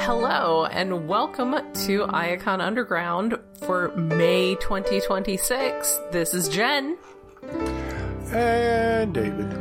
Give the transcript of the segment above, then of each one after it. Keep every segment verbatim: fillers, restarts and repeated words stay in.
Hello, and welcome to Iacon Underground for May twenty twenty-six. This is Jen. And David.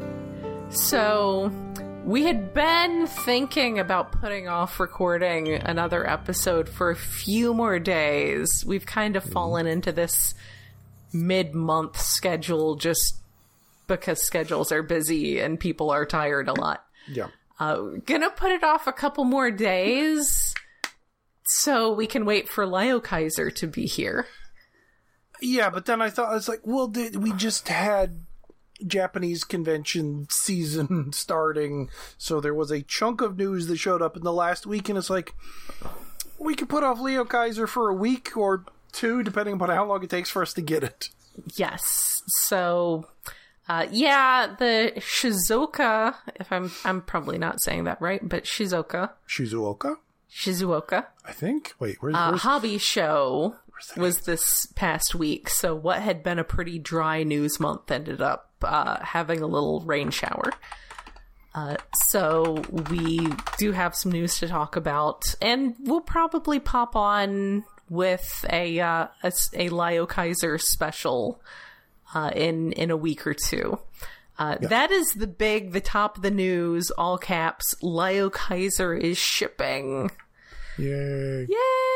So, we had been thinking about putting off recording another episode for a few more days. We've kind of fallen into this mid-month schedule just because schedules are busy and people are tired a lot. Yeah. Uh, gonna put it off a couple more days so we can wait for Leo Kaiser to be here. Yeah, but then I thought, I was like, well, did, we just had Japanese convention season starting, so there was a chunk of news that showed up in the last week, and it's like, we could put off Leo Kaiser for a week or two, depending upon how long it takes for us to get it. Yes, so... Uh, yeah, the Shizuoka, if I'm, I'm probably not saying that right, but Shizuoka. Shizuoka? Shizuoka. I think. Wait, where's, uh, where's hobby show was at? this past week, so what had been a pretty dry news month ended up, uh, having a little rain shower. Uh, so we do have some news to talk about, and we'll probably pop on with a, uh, a, a Leo Kaiser special Uh, in, in a week or two. Uh, yeah. That is the big, the top of the news, all caps, Leo Kaiser is shipping. Yay.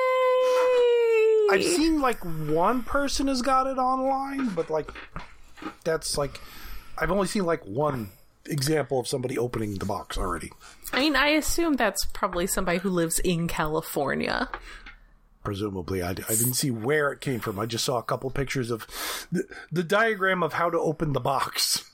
Yay! I've seen, like, one person has got it online, but, like, that's, like, I've only seen, like, one example of somebody opening the box already. I mean, I assume that's probably somebody who lives in California. Presumably. I, I didn't see where it came from. I just saw a couple pictures of the, the diagram of how to open the box.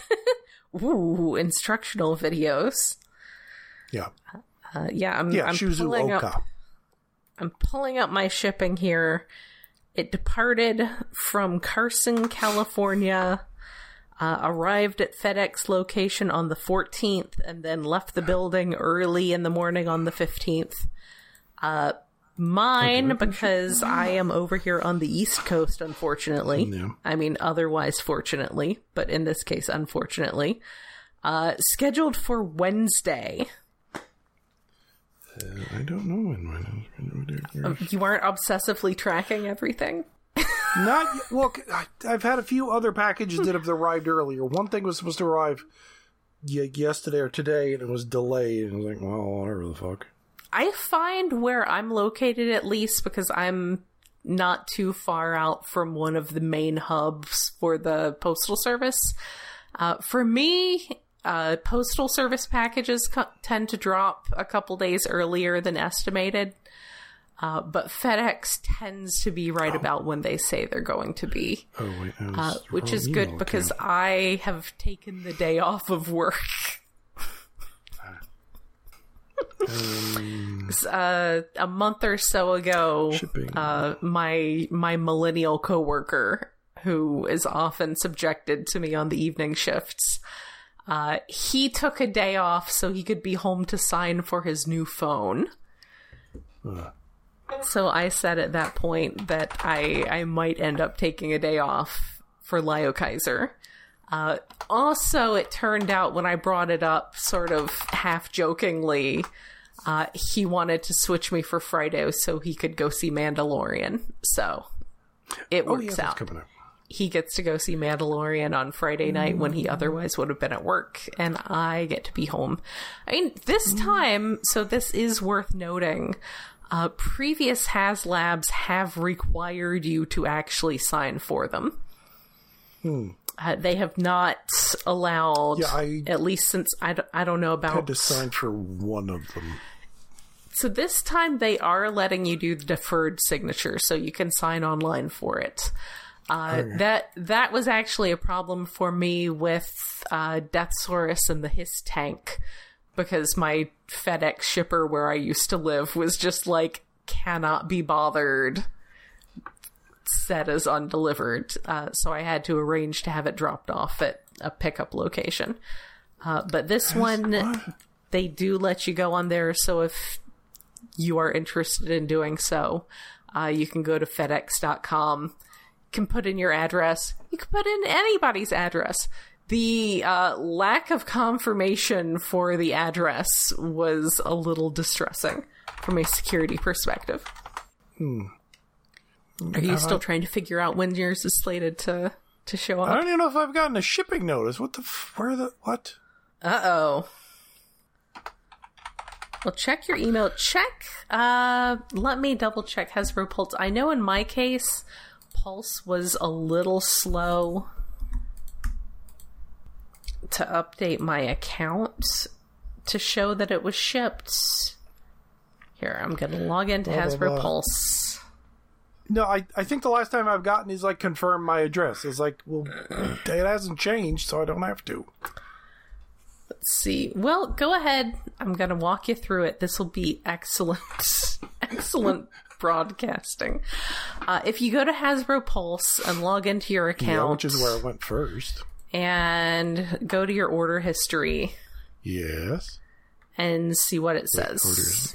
Ooh, instructional videos. Yeah. Uh, yeah, I'm, yeah, I'm Shizuoka. pulling up. I'm pulling up my shipping here. It departed from Carson, California, uh, arrived at FedEx location on the fourteenth, and then left the building early in the morning on the fifteenth. Uh, Mine, because I am over here on the East Coast, unfortunately. Yeah. I mean, otherwise fortunately, but in this case, unfortunately. Uh, scheduled for Wednesday. Uh, I don't know when. when Um, you aren't obsessively tracking everything? Not yet. Look, I've had a few other packages that have arrived earlier. One thing was supposed to arrive yesterday or today, and it was delayed. And I was like, well, whatever the fuck. I find where I'm located, at least, because I'm not too far out from one of the main hubs for the Postal Service. Uh, for me, uh, Postal Service packages co- tend to drop a couple days earlier than estimated. Uh, but FedEx tends to be right oh. about when they say they're going to be. Oh, wait. Uh, which is good because account. I have taken the day off of work. Um, uh, a month or so ago, uh, my my millennial coworker, who is often subjected to me on the evening shifts, uh, he took a day off so he could be home to sign for his new phone. Uh. So I said at that point that I I might end up taking a day off for Leo Kaiser. Uh, also, it turned out when I brought it up, sort of half-jokingly, uh, he wanted to switch me for Friday so he could go see Mandalorian. So, it oh, works yeah, out. He gets to go see Mandalorian on Friday night when he otherwise would have been at work, and I get to be home. I mean, this time, so this is worth noting, uh, previous HasLabs have required you to actually sign for them. Hmm. Uh, they have not allowed, yeah, I at least since I don't, I don't know about... I had to sign for one of them. So this time they are letting you do the deferred signature, so you can sign online for it. Uh, okay. That that was actually a problem for me with uh, Deathsaurus and the Hiss Tank, because my FedEx shipper where I used to live was just like, cannot be bothered, set as undelivered, uh, so I had to arrange to have it dropped off at a pickup location. Uh, but this That's one, what? They do let you go on there, so if you are interested in doing so, uh, you can go to FedEx dot com, you can put in your address, you can put in anybody's address. The uh, lack of confirmation for the address was a little distressing from a security perspective. Hmm. Are you still trying to figure out when yours is slated to, to show up? I don't even know if I've gotten a shipping notice. What the... F- where the... What? Uh-oh. Well, check your email. Check... Uh, let me double check Hasbro Pulse. I know in my case, Pulse was a little slow to update my account to show that it was shipped. Here, I'm going to log into blah, Hasbro blah, blah. Pulse. No, I, I think the last time I've gotten is like confirm my address. It's like, well, it hasn't changed, so I don't have to. Let's see. Well, go ahead. I'm going to walk you through it. This will be excellent, excellent broadcasting. Uh, if you go to Hasbro Pulse and log into your account, yeah, which is where I went first, and go to your order history, yes, and see what it says. Orders.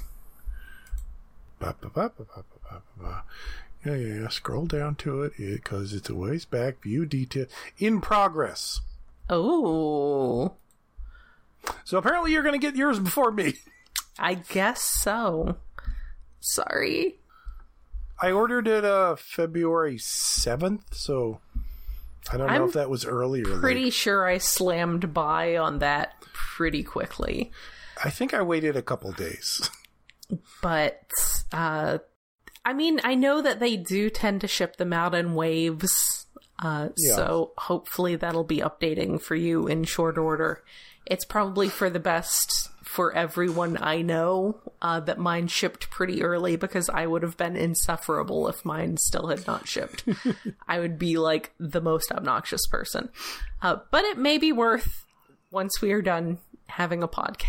Ba, ba, ba, ba, ba, ba, ba. Yeah, yeah, yeah. Scroll down to it because it's a ways back. View detail in progress. Oh. So apparently you're going to get yours before me. I guess so. Sorry. I ordered it uh, February seventh, so I don't know I'm if that was early or pretty late. sure I slammed by on that pretty quickly. I think I waited a couple days. But, uh, I mean, I know that they do tend to ship them out in waves, uh, Yeah. so hopefully that'll be updating for you in short order. It's probably for the best for everyone I know, uh, that mine shipped pretty early because I would have been insufferable if mine still had not shipped. I would be like the most obnoxious person. Uh, but it may be worth, once we are done having a podcast,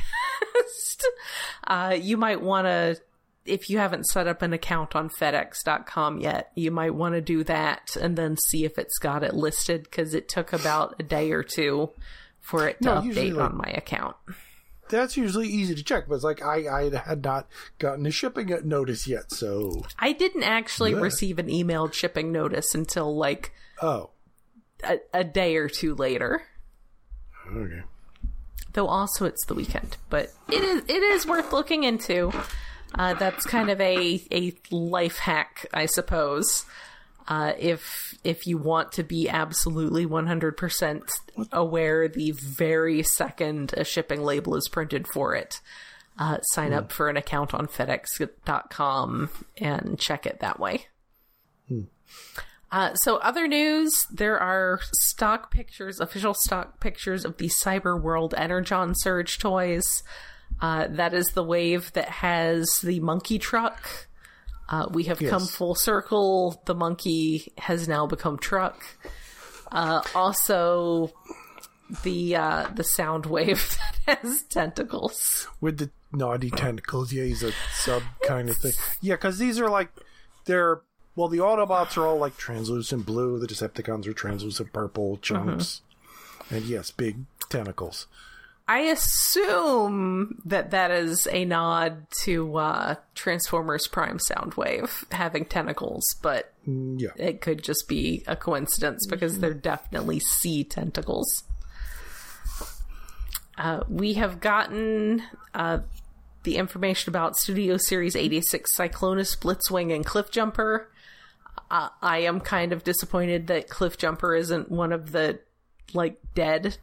uh, you might want to, if you haven't set up an account on FedEx dot com yet, you might want to do that and then see if it's got it listed, because it took about a day or two for it to No, usually, update like, on my account. That's usually easy to check, but it's like I, I had not gotten a shipping notice yet, so... I didn't actually Yeah. receive an emailed shipping notice until like Oh. a, a day or two later. Okay. Though also it's the weekend, but it is it is worth looking into. Uh, that's kind of a a life hack, I suppose. Uh, if if you want to be absolutely one hundred percent aware the very second a shipping label is printed for it, uh, sign Hmm. up for an account on FedEx dot com and check it that way. Hmm. Uh, so other news, there are stock pictures, official stock pictures of the Cyber World Energon Surge toys. Uh, that is the wave that has the monkey truck. Uh, we have Yes. come full circle. The monkey has now become truck. Uh, also, the uh, the sound wave that has tentacles. With the naughty tentacles, yeah, he's a sub kind of thing. Yeah, because these are like, they're, well, the Autobots are all like translucent blue, the Decepticons are translucent purple chunks. Mm-hmm. And yes, big tentacles. I assume that that is a nod to uh, Transformers Prime Soundwave having tentacles, but Mm, yeah. it could just be a coincidence because they're definitely sea tentacles. Uh, we have gotten uh, the information about Studio Series eighty-six Cyclonus, Blitzwing, and Cliffjumper. Uh, I am kind of disappointed that Cliffjumper isn't one of the, like, dead.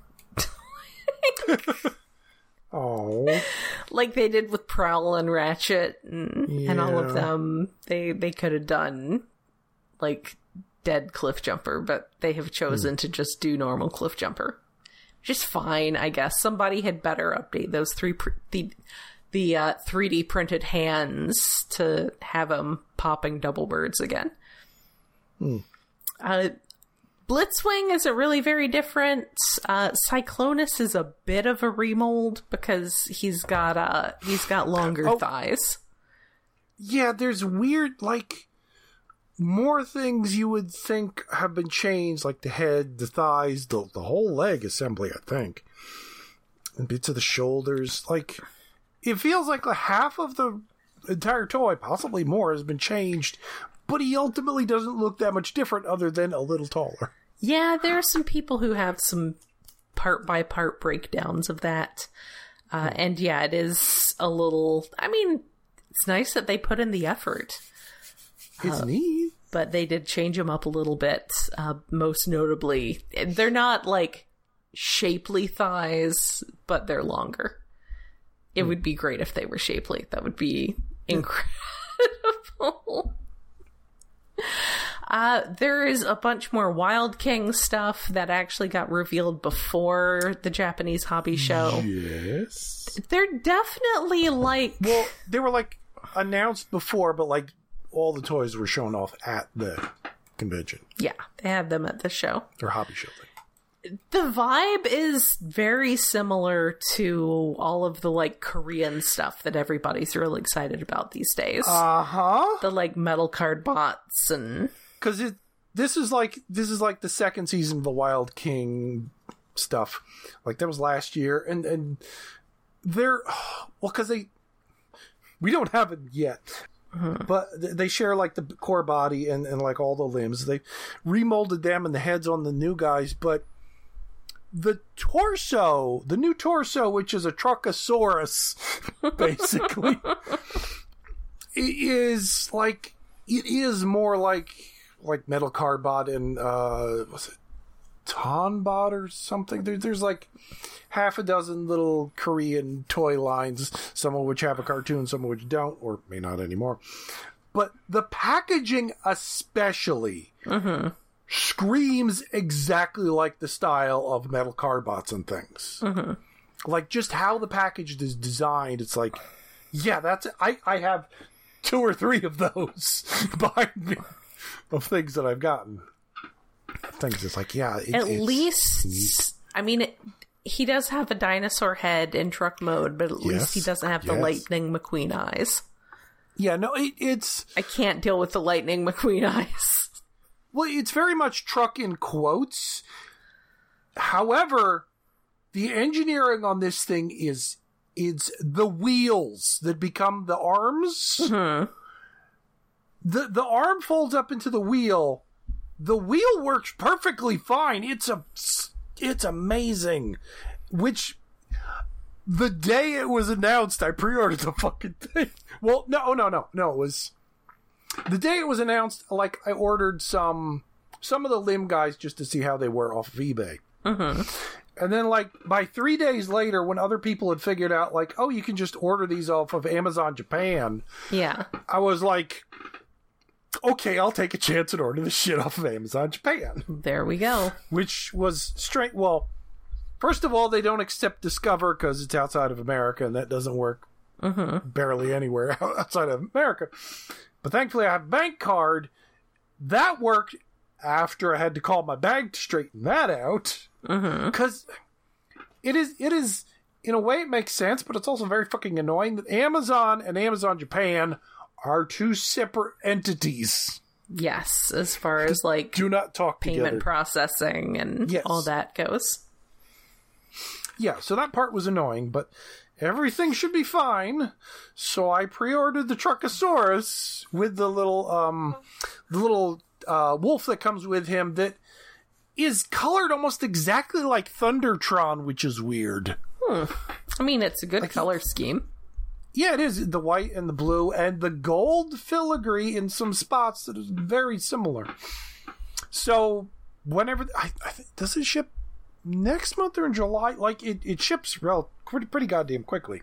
Oh, Like they did with Prowl and Ratchet and, yeah. and all of them. They they could have done, like, dead Cliffjumper, but they have chosen mm. to just do normal Cliffjumper. Which is fine, I guess. Somebody had better update those three pr- the the uh, three D printed hands to have them popping double birds again. Mm. Uh, Blitzwing isn't really very different. Uh, Cyclonus is a bit of a remold because he's got uh he's got longer oh. thighs. Yeah, there's weird, like, more things you would think have been changed, like the head, the thighs, the the whole leg assembly, I think. And bits of the shoulders. Like, it feels like a half of the entire toy, possibly more, has been changed, but he ultimately doesn't look that much different other than a little taller. Yeah, there are some people who have some part by part breakdowns of that. Uh, and yeah, it is a little, I mean, it's nice that they put in the effort. It's uh, neat. But they did change them up a little bit. Uh, most notably, they're not like shapely thighs, but they're longer. It mm. would be great if they were shapely. That would be incredible. Uh, there is a bunch more Wild King stuff that actually got revealed before the Japanese hobby show. Yes. They're definitely like... Well, they were like announced before, but like all the toys were shown off at the convention. Yeah, they had them at the show. Or hobby show thing. The vibe is very similar to all of the, like, Korean stuff that everybody's really excited about these days. Uh-huh. The, like, metal card bots and... Because it, this is like, this is like the second season of the Wild King stuff. Like, that was last year. And, and they're... Well, because they... We don't have it yet. Mm-hmm. But they share, like, the core body and, and, like, all the limbs. They remolded them and the heads on the new guys, but... The torso, the new torso, which is a Truckosaurus, basically, it is like, it is more like, like Metal Carbot and, uh, was it Tonbot or something? There, there's like half a dozen little Korean toy lines, some of which have a cartoon, some of which don't, or may not anymore. But the packaging especially... Mm-hmm. Screams exactly like the style of Metal Carbots and things. Mm-hmm. Like, just how the package is designed, it's like, yeah, that's... I, I have two or three of those behind me of things that I've gotten. Things it's like, yeah... It, At it's least... neat. I mean, it, he does have a dinosaur head in truck mode, but at yes. least he doesn't have the yes. Lightning McQueen eyes. Yeah, no, it, it's... I can't deal with the Lightning McQueen eyes. Well, it's very much truck in quotes. However, the engineering on this thing is it's the wheels that become the arms. Mm-hmm. The the arm folds up into the wheel. The wheel works perfectly fine. It's a it's amazing. Which the day it was announced, I pre-ordered the fucking thing. Well, no, no, no, no. It was. The day it was announced, like, I ordered some some of the limb guys just to see how they were off of eBay. Mm-hmm. And then, like, by three days later, when other people had figured out, like, oh, you can just order these off of Amazon Japan. Yeah. I was like, okay, I'll take a chance and order the shit off of Amazon Japan. There we go. Which was straight. Well, first of all, they don't accept Discover because it's outside of America, and that doesn't work mm-hmm. barely anywhere outside of America. But thankfully, I have a bank card. That worked after I had to call my bank to straighten that out. Because mm-hmm. it is, it is, in a way, it makes sense, but it's also very fucking annoying that Amazon and Amazon Japan are two separate entities. Yes, as far as, like, do not talk payment together. Processing and yes. all that goes. Yeah, so that part was annoying, but... Everything should be fine, so I pre-ordered the Truckosaurus with the little, um, the little uh, wolf that comes with him that is colored almost exactly like Thundertron, which is weird. Hmm. I mean, it's a good like, color scheme. Yeah, it is. The white and the blue and the gold filigree in some spots that is very similar. So, whenever... I, I think, does it ship next month or in July? Like, it, it ships rel- pretty, pretty goddamn quickly.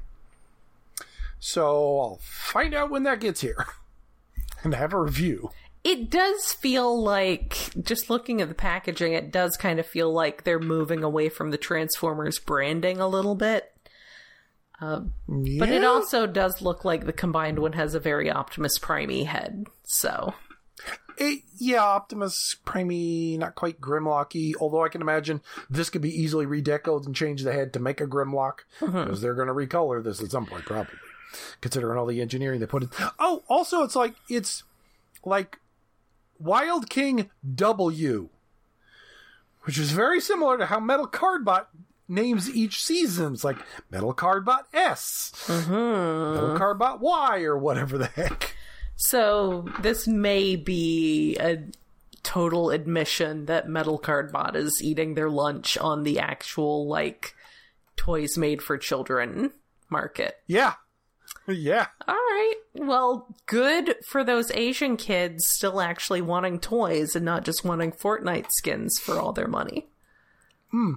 So, I'll find out when that gets here. And have a review. It does feel like, just looking at the packaging, it does kind of feel like they're moving away from the Transformers branding a little bit. Uh, yeah. But it also does look like the combined one has a very Optimus Prime-y head, so... It, yeah, Optimus Prime-y, not quite Grimlock-y, although I can imagine this could be easily redecoed and change the head to make a Grimlock, because mm-hmm. they're going to recolor this at some point, probably, considering all the engineering they put in. Oh, also, it's like, it's like Wild King W, which is very similar to how Metal Cardbot names each season. It's like Metal Cardbot S, mm-hmm. Metal Cardbot Y, or whatever the heck. So this may be a total admission that Metal Card Bot is eating their lunch on the actual, like, toys made for children market. Yeah. Yeah. All right. Well, good for those Asian kids still actually wanting toys and not just wanting Fortnite skins for all their money. Hmm.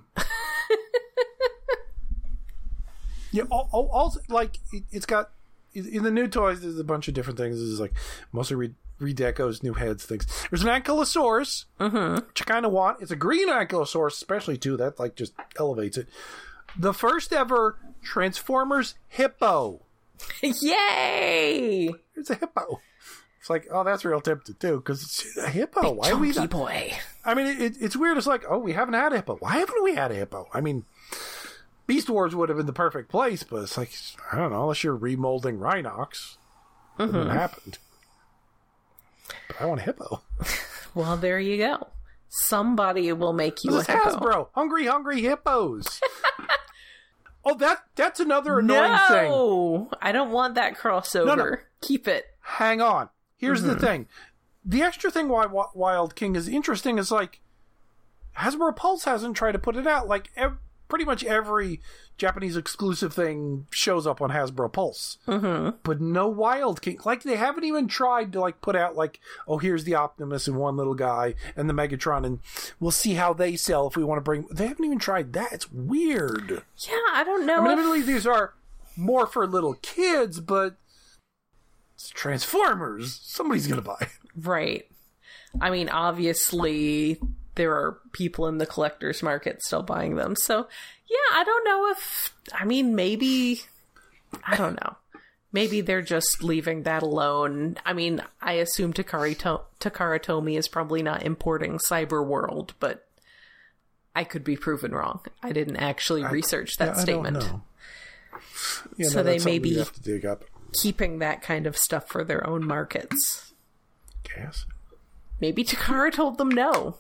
Yeah, also, like, it, it's got, in the new toys, there's a bunch of different things. There's, like, mostly re- redecos, new heads, things. There's an Ankylosaurus, mm-hmm. which I kind of want. It's a green Ankylosaurus, especially, too. That, like, just elevates it. The first ever Transformers Hippo. Yay! It's a hippo. It's like, oh, that's real tempting, too, because it's a hippo. Big Why are we not? Boy. I mean, it, it's weird. It's like, oh, we haven't had a hippo. Why haven't we had a hippo? I mean... Beast Wars would have been the perfect place, but it's like, I don't know, unless you're remolding Rhinox. It mm-hmm. wouldn't have happened. But I want a hippo. Well, there you go. Somebody will make you this a hippo. Hasbro. Hungry, hungry hippos. Oh, that that's another annoying no! thing. No! I don't want that crossover. No, no. Keep it. Hang on. Here's mm-hmm. the thing. The extra thing why Wild King is interesting is, like, Hasbro Pulse hasn't tried to put it out. Like, every... Pretty much every Japanese exclusive thing shows up on Hasbro Pulse. Mm-hmm. But no Wild King. Like, they haven't even tried to, like, put out, like, oh, here's the Optimus and one little guy and the Megatron, and we'll see how they sell if we want to bring... They haven't even tried that. It's weird. Yeah, I don't know. I mean, if... admittedly, these are more for little kids, but it's Transformers. Somebody's going to buy it. Right. I mean, obviously... there are people in the collector's market still buying them. So, yeah, I don't know if... I mean, maybe... I don't know. Maybe they're just leaving that alone. I mean, I assume Takara, to- Takara Tomy is probably not importing Cyber World, but I could be proven wrong. I didn't actually I, research that yeah, statement. I don't know. Yeah, so no, they may be have to dig up. keeping that kind of stuff for their own markets. Guess. Maybe Takara told them no.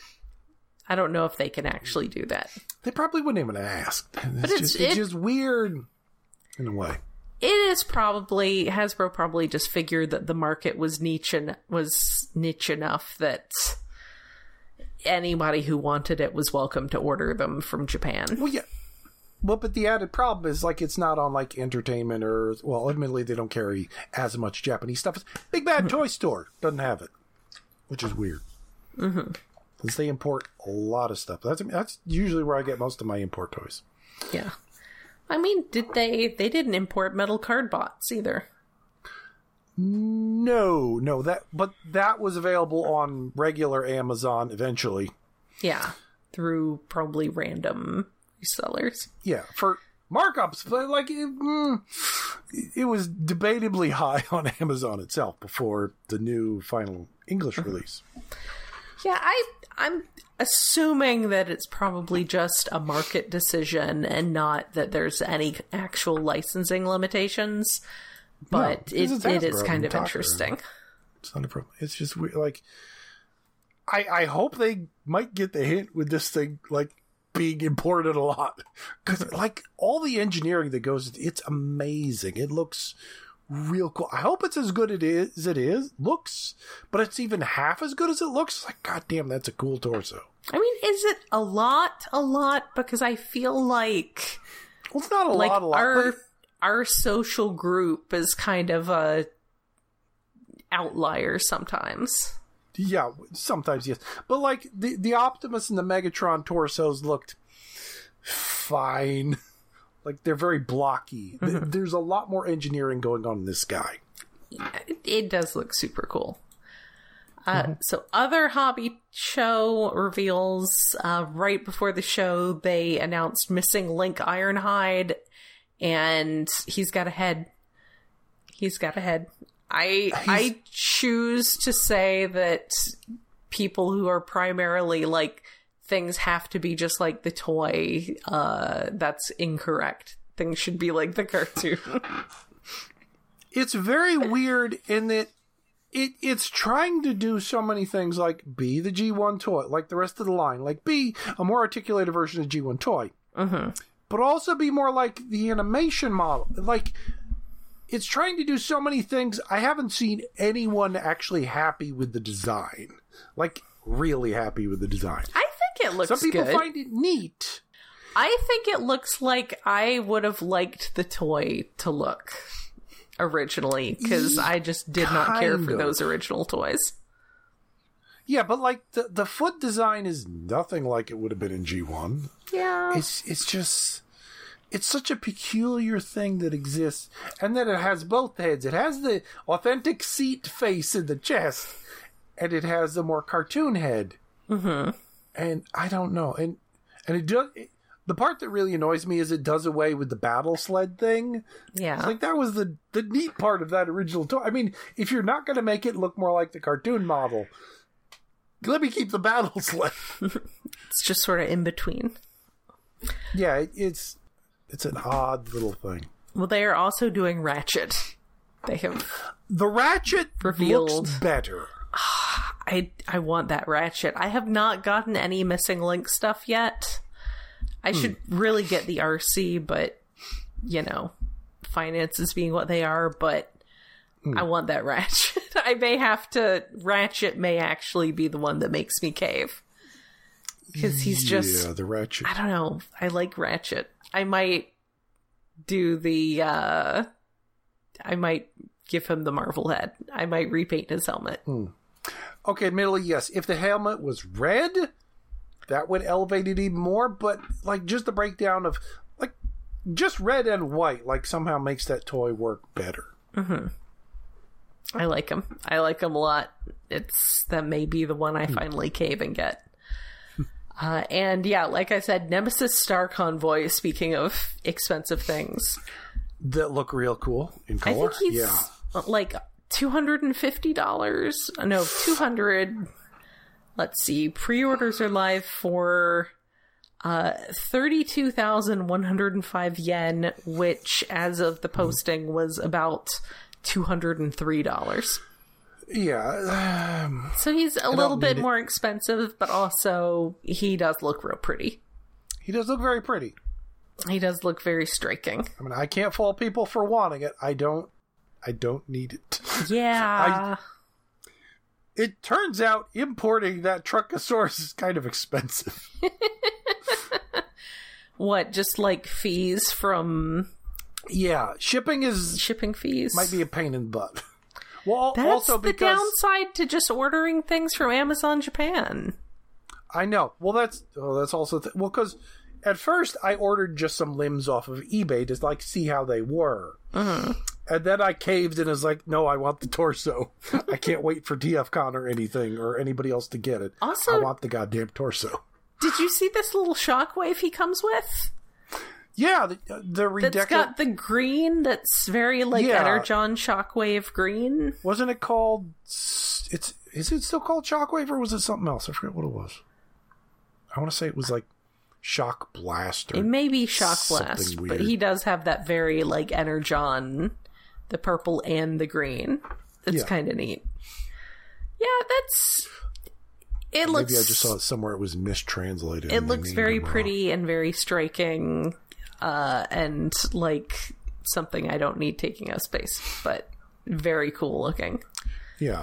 I don't know if they can actually do that. They probably wouldn't even ask. It's, but it's, just, it, it's just weird in a way. It is probably... Hasbro probably just figured that the market was niche, en- was niche enough that anybody who wanted it was welcome to order them from Japan. Well, yeah. Well, but the added problem is, like, it's not on, like, entertainment or... Well, admittedly, they don't carry as much Japanese stuff. Big Bad Toy Store doesn't have it, which is weird. Mm-hmm. Because they import a lot of stuff. That's that's usually where I get most of my import toys. Yeah. I mean, did they... They didn't import Metal Card Bots either. No, no. that But that was available on regular Amazon eventually. Yeah. Through probably random resellers. Yeah. For markups, but like... It, mm, it was debatably high on Amazon itself before the new final English release. Yeah, I, I'm assuming that it's probably just a market decision and not that there's any actual licensing limitations. But no, it, it is kind of interesting. It's not a problem. It's just weird. Like, I, I hope they might get the hint with this thing, like, being imported a lot. Because, like, all the engineering that goes, it's amazing. It looks... real cool. I hope it's as good it is, as it is. Looks, but it's even half as good as it looks. Like, goddamn, that's a cool torso. I mean, is it a lot? A lot? Because I feel like... Well, it's not a like lot, a lot. Our, but... our social group is kind of a outlier sometimes. Yeah, sometimes, yes. But, like, the, the Optimus and the Megatron torsos looked fine. Like, they're very blocky. Mm-hmm. There's a lot more engineering going on in this guy. Yeah, it, it does look super cool. Uh, mm-hmm. So other hobby show reveals, uh, right before the show, they announced Missing Link Ironhide, and he's got a head. He's got a head. I he's... I choose to say that people who are primarily like... things have to be just like the toy. Uh, that's incorrect. Things should be like the cartoon. It's very weird in that it it's trying to do so many things, like be the G one toy, like the rest of the line, like be a more articulated version of G one toy, mm-hmm. but also be more like the animation model. Like, it's trying to do so many things. I haven't seen anyone actually happy with the design. Like, really happy with the design. I think it looks good. Some people good. find it neat. I think it looks like I would have liked the toy to look originally, because I just did not care for of. those original toys. Yeah, but like the the foot design is nothing like it would have been in G one. Yeah. It's it's just it's such a peculiar thing that exists, and then it has both heads. It has the authentic seat face in the chest, and it has the more cartoon head. Mm-hmm. And I don't know, and and it does. It, the part that really annoys me is it does away with the battle sled thing. Yeah, it's like that was the the neat part of that original toy. I mean, if you're not going to make it look more like the cartoon model, let me keep the battle sled. It's just sort of in between. Yeah, it, it's it's an odd little thing. Well, they are also doing Ratchet. They have the Ratchet revealed looks better. I I want that Ratchet. I have not gotten any Missing Link stuff yet. I should hmm. really get the R C, but you know, finances being what they are. But hmm. I want that Ratchet. I may have to. Ratchet may actually be the one that makes me cave, because he's just yeah, the Ratchet. I don't know. I like Ratchet. I might do the. uh I might give him the Marvel head. I might repaint his helmet. Hmm. Okay, admittedly, yes. If the helmet was red, that would elevate it even more. But like just the breakdown of like just red and white, like somehow makes that toy work better. Mm-hmm. I like him. I like him a lot. It's that may be the one I finally cave and get. Uh, and yeah, like I said, Nemesis Star Convoy. Speaking of expensive things that look real cool in color, I think he's yeah. like two hundred and fifty dollars. No, two hundred. Let's see. Pre-orders are live for uh, thirty-two thousand one hundred and five yen, which, as of the posting, was about two hundred and three dollars. Yeah. Um, so he's a little bit more expensive, but also he does look real pretty. He does look very pretty. He does look very striking. I mean, I can't fault people for wanting it. I don't. I don't need it. Yeah. I, it turns out importing that Truckosaurus is kind of expensive. What? Just like fees from? Yeah, shipping is shipping fees might be a pain in the butt. Well, that's also the because downside to just ordering things from Amazon Japan. I know. Well, that's well, that's also th- well because at first I ordered just some limbs off of eBay to like see how they were, mm-hmm. and then I caved and was like, "No, I want the torso. I can't wait for T F Con or anything or anybody else to get it. Also, I want the goddamn torso." Did you see this little shockwave he comes with? Yeah, the, the redecorated... That's got the green that's very, like, yeah. Energon Shockwave green. Wasn't it called... It's Is it still called Shockwave, or was it something else? I forget what it was. I want to say it was, like, Shock Blast. Or it may be Shock Blast, weird. But he does have that very, like, Energon, the purple and the green. That's yeah. kind of neat. Yeah, that's... It Maybe looks... I just saw it somewhere it was mistranslated. It looks very pretty and very striking. Uh, and like something I don't need taking up space, but very cool looking. Yeah.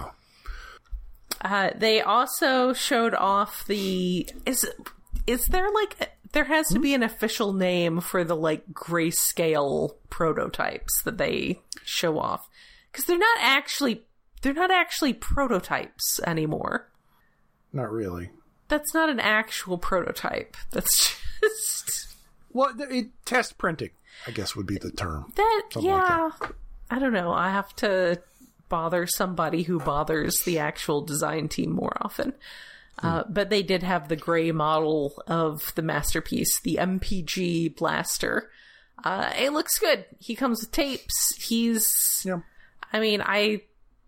Uh, they also showed off the is is there like there has to be an official name for the like grayscale prototypes that they show off, because they're not actually they're not actually prototypes anymore. Not really. That's not an actual prototype. That's just. Well, it, test printing, I guess, would be the term. That, Something yeah. Like that. I don't know. I have to bother somebody who bothers the actual design team more often. Hmm. Uh, but they did have the gray model of the Masterpiece, the M P G Blaster. Uh, it looks good. He comes with tapes. He's... Yeah. I mean, I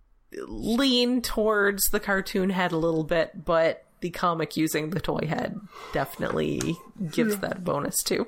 lean towards the cartoon head a little bit, but... the comic using the toy head definitely gives yeah. that bonus too.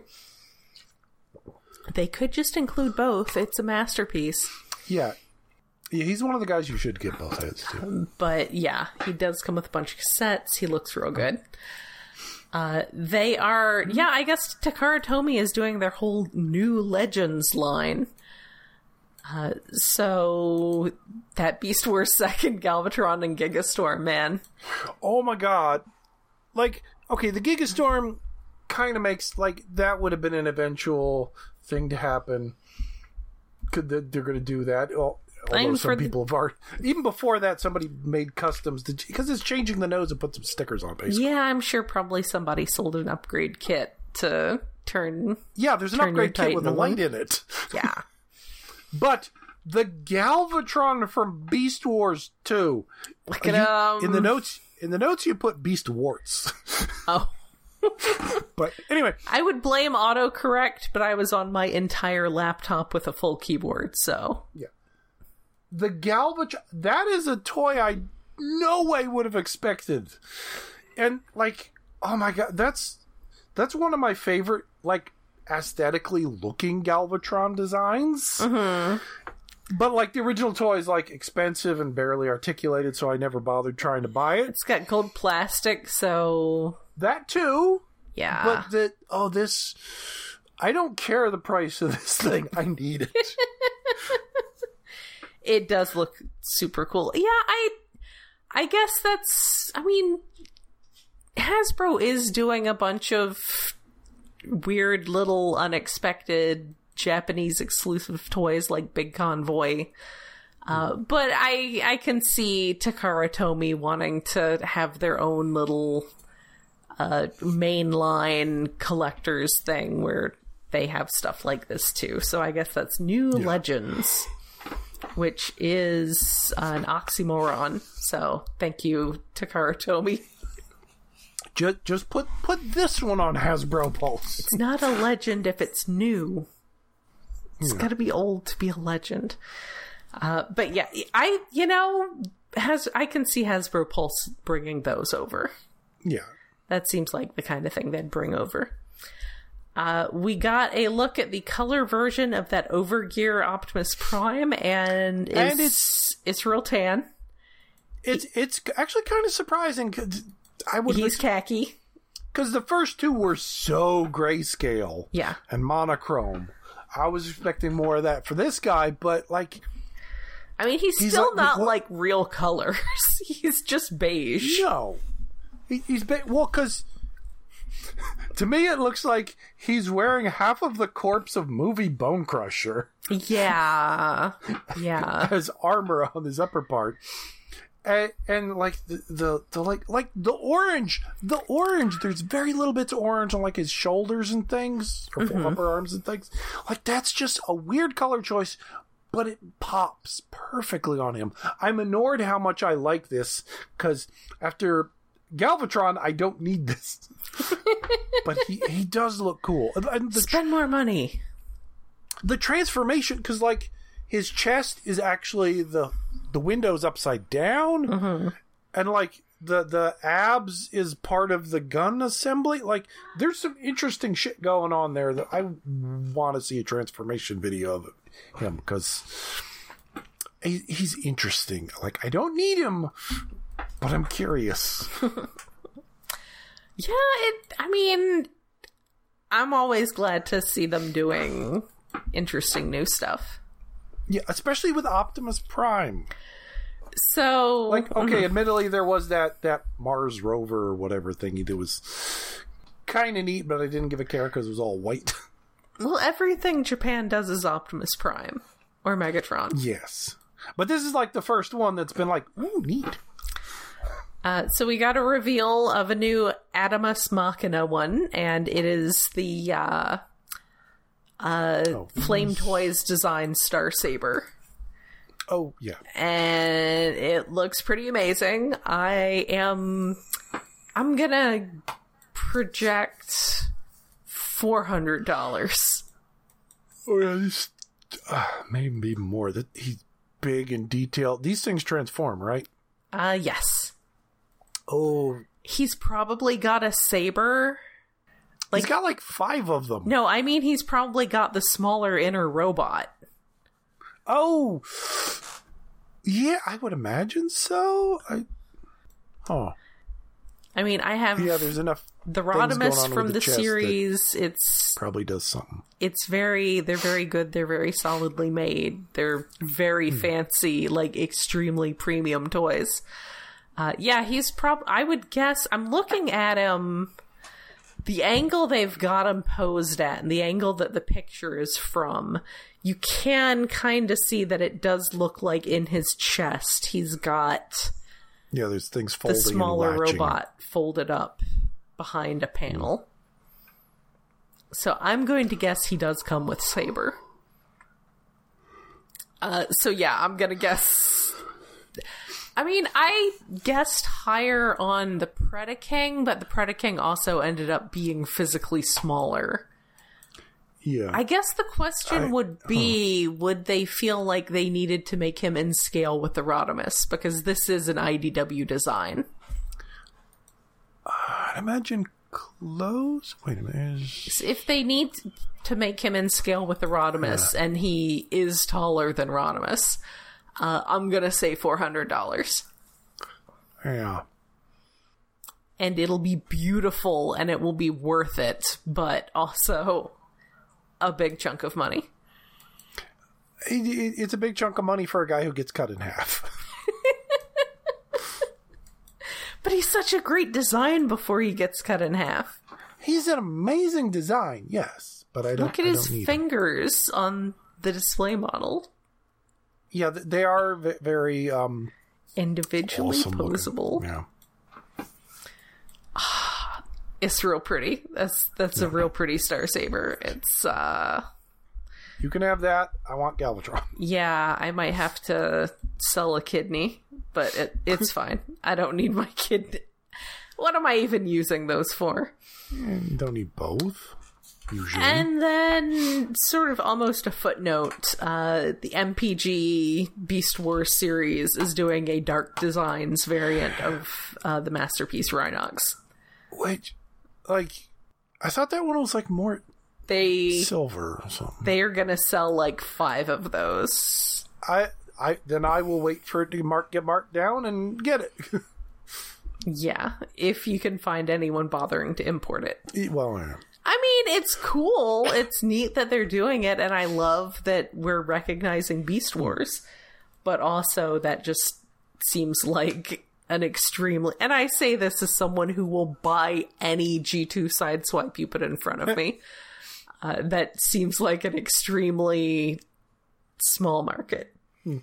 They could just include both. It's a masterpiece. Yeah. yeah. He's one of the guys you should get both heads to. Um, but yeah, he does come with a bunch of cassettes. He looks real good. Uh, they are, yeah, I guess Takara Tomy is doing their whole new Legends line. Uh, so that Beast Wars second Galvatron and Gigastorm, man. Oh my god. Like, okay, the Gigastorm kind of makes, like, that would have been an eventual thing to happen. Could they, they're going to do that? Well, although some people have already... Even before that, somebody made customs, to, because it's changing the nose and put some stickers on, basically. Yeah, I'm sure probably somebody sold an upgrade kit to turn... Yeah, there's an upgrade kit with a light in it. Yeah. But the Galvatron from Beast Wars two. Look at um... In the notes, in the notes you put Beast Warts. Oh. But anyway, I would blame autocorrect, but I was on my entire laptop with a full keyboard, so yeah. The Galvatron, that is a toy I no way would have expected, and like, oh my god, that's that's one of my favorite, like, aesthetically looking Galvatron designs. Mm-hmm. But, like, the original toy is, like, expensive and barely articulated, so I never bothered trying to buy it. It's got gold plastic, so... That, too. Yeah. But, the, oh, this... I don't care the price of this thing. I need it. It does look super cool. Yeah, I... I guess that's... I mean... Hasbro is doing a bunch of weird little unexpected Japanese exclusive toys like Big Convoy. Uh, but I I can see Takara Tomy wanting to have their own little uh, mainline collectors thing where they have stuff like this too. So I guess that's New yeah. Legends, which is an oxymoron. So thank you, Takara Tomy. Just, just put, put this one on Hasbro Pulse. It's not a legend if it's new. It's yeah. got to be old to be a legend. Uh, but yeah, I, you know, has I can see Hasbro Pulse bringing those over. Yeah. That seems like the kind of thing they'd bring over. Uh, we got a look at the color version of that Overgear Optimus Prime, and it's, and it's, it's real tan. It's, it's actually kind of surprising, because I would He's khaki. Because the first two were so grayscale. Yeah. And monochrome. I was expecting more of that for this guy, but, like... I mean, he's, he's still like, not, what? like, real colors. He's just beige. No. He, he's... Be- well, because... To me, it looks like he's wearing half of the corpse of movie Bone Crusher. Yeah. Yeah. As armor on his upper part. And, and like the, the the like like the orange, the orange. There's very little bits of orange on like his shoulders and things, or mm-hmm. upper arms and things. Like that's just a weird color choice, but it pops perfectly on him. I'm annoyed how much I like this because after Galvatron, I don't need this, but he he does look cool. And the, Spend more money. The transformation, because like his chest is actually the. The window's upside down, mm-hmm. and like the the abs is part of the gun assembly. Like there's some interesting shit going on there that I want to see a transformation video of him because he, he's interesting. Like I don't need him, but I'm curious. Yeah, it. I mean, I'm always glad to see them doing interesting new stuff. Yeah, especially with Optimus Prime. So, like, okay, mm-hmm. admittedly, there was that, that Mars rover or whatever thingy that was kind of neat, but I didn't give a care because it was all white. Well, everything Japan does is Optimus Prime or Megatron. Yes, but this is like the first one that's been like, ooh, neat. Uh, so we got a reveal of a new Adamus Machina one, and it is the uh, uh, oh. Flame Toys design Star Saber. Oh, yeah. And it looks pretty amazing. I am... I'm gonna project four hundred dollars. Oh, yeah, this, uh, maybe more. That he's big and detailed. These things transform, right? Uh, yes. Oh. He's probably got a saber. Like, he's got like five of them. No, I mean he's probably got the smaller inner robot. Oh, yeah, I would imagine so. I, oh, I mean, I have yeah. There's enough. The Rodimus from the, the series. It's probably does something. It's very. They're very good. They're very solidly made. They're very mm. fancy, like extremely premium toys. Uh, yeah, he's prob. I would guess. I'm looking at him. The angle they've got him posed at, and the angle that the picture is from, you can kind of see that it does look like in his chest he's got. Yeah, there's things folding. The smaller and robot folded up behind a panel. So I'm going to guess he does come with Saber. Uh, so yeah, I'm going to guess... I mean, I guessed higher on the Predaking, but the Predaking also ended up being physically smaller. Yeah. I guess the question I, would be, uh, would they feel like they needed to make him in scale with the Rodimus? Because this is an I D W design. Uh, I'd imagine close? Wait a minute. Is... If they need to make him in scale with the Rodimus, yeah. and he is taller than Rodimus, uh, I'm going to say four hundred dollars. Yeah. And it'll be beautiful, and it will be worth it, but also... a big chunk of money. It, it, it's a big chunk of money for a guy who gets cut in half. But he's such a great design before he gets cut in half. He's an amazing design, yes. But I don't Look at I his don't fingers him. on the display model. Yeah, they are very... Um, individually awesome posable. Looking. Yeah. It's real pretty. That's that's no, a real no. pretty Star Saber. It's uh You can have that. I want Galvatron. Yeah, I might have to sell a kidney, but it it's fine. I don't need my kidney. What am I even using those for? You don't need both. Usually. And then, sort of almost a footnote, uh, the M P G Beast Wars series is doing a Dark Designs variant of uh, the Masterpiece Rhinox. Which, like, I thought that one was like more they silver or something. They are gonna sell like five of those. I, I then I will wait for it to mark get marked down and get it. Yeah, if you can find anyone bothering to import it. Well, yeah. I mean, it's cool. It's neat that they're doing it, and I love that we're recognizing Beast Wars. But also, that just seems like an extremely... And I say this as someone who will buy any G two Sideswipe you put in front of me. Uh, that seems like an extremely small market. Hmm.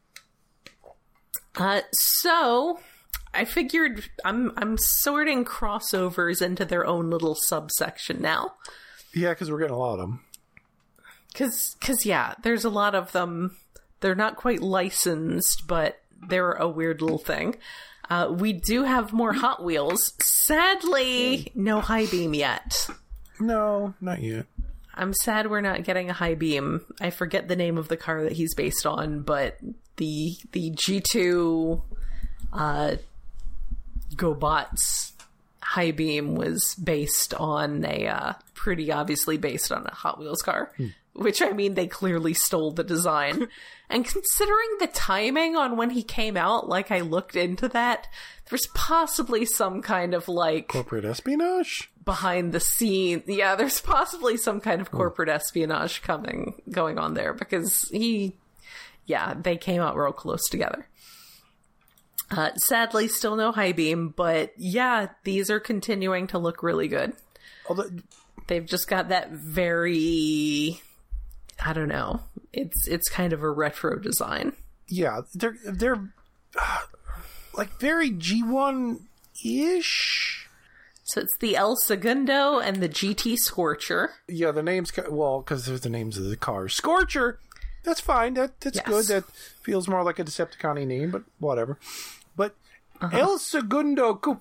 Uh, so... I figured I'm I'm sorting crossovers into their own little subsection now. Yeah, because we're getting a lot of them. Because, cause, yeah, there's a lot of them. They're not quite licensed, but they're a weird little thing. Uh, we do have more Hot Wheels. Sadly, no High Beam yet. No, not yet. I'm sad we're not getting a High Beam. I forget the name of the car that he's based on, but the the G two... Uh, GoBots High Beam was based on a uh, pretty obviously based on a Hot Wheels car, hmm. which I mean they clearly stole the design. And considering the timing on when he came out, like I looked into that, there's possibly some kind of like corporate espionage behind the scene. Yeah, there's possibly some kind of corporate hmm. espionage coming going on there because he, yeah, they came out real close together. Uh, sadly, still no High Beam, but yeah, these are continuing to look really good. Although, they've just got that very, I don't know, it's it's kind of a retro design. Yeah, they're they're uh, like very G one-ish. So it's the El Segundo and the G T Scorcher. Yeah, the names, well, because there's the names of the cars. Scorcher! That's fine. That That's yes. good. That feels more like a Decepticon-y name, but whatever. But uh-huh. El Segundo Coupe.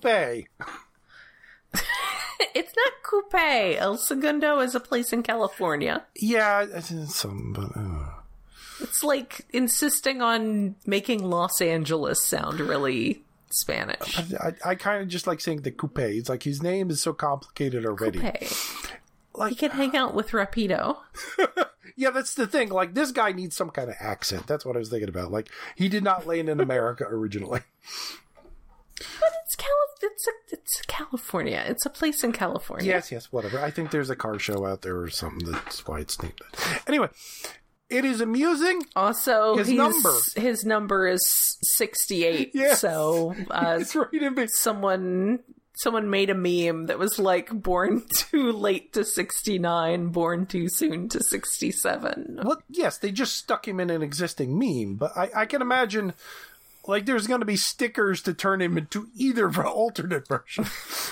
It's not Coupe. El Segundo is a place in California. Yeah, it's something, but... Uh. It's like insisting on making Los Angeles sound really Spanish. I, I, I kind of just like saying the Coupe. It's like his name is so complicated already. Coupe. Like, he can hang out with Rapido. Yeah, that's the thing. Like, this guy needs some kind of accent. That's what I was thinking about. Like, he did not land in America originally. But it's Cali- it's It's a, it's California. It's a place in California. Yes, yes, whatever. I think there's a car show out there or something. That's why it's named that. Anyway, it is amusing. Also, his he's, number. His number is sixty-eight. Yes. So uh, it's right in me. someone someone made a meme that was like, born too late to sixty-nine, born too soon to sixty-seven. Well, yes, they just stuck him in an existing meme, but I, I can imagine, like, there's going to be stickers to turn him into either alternate version.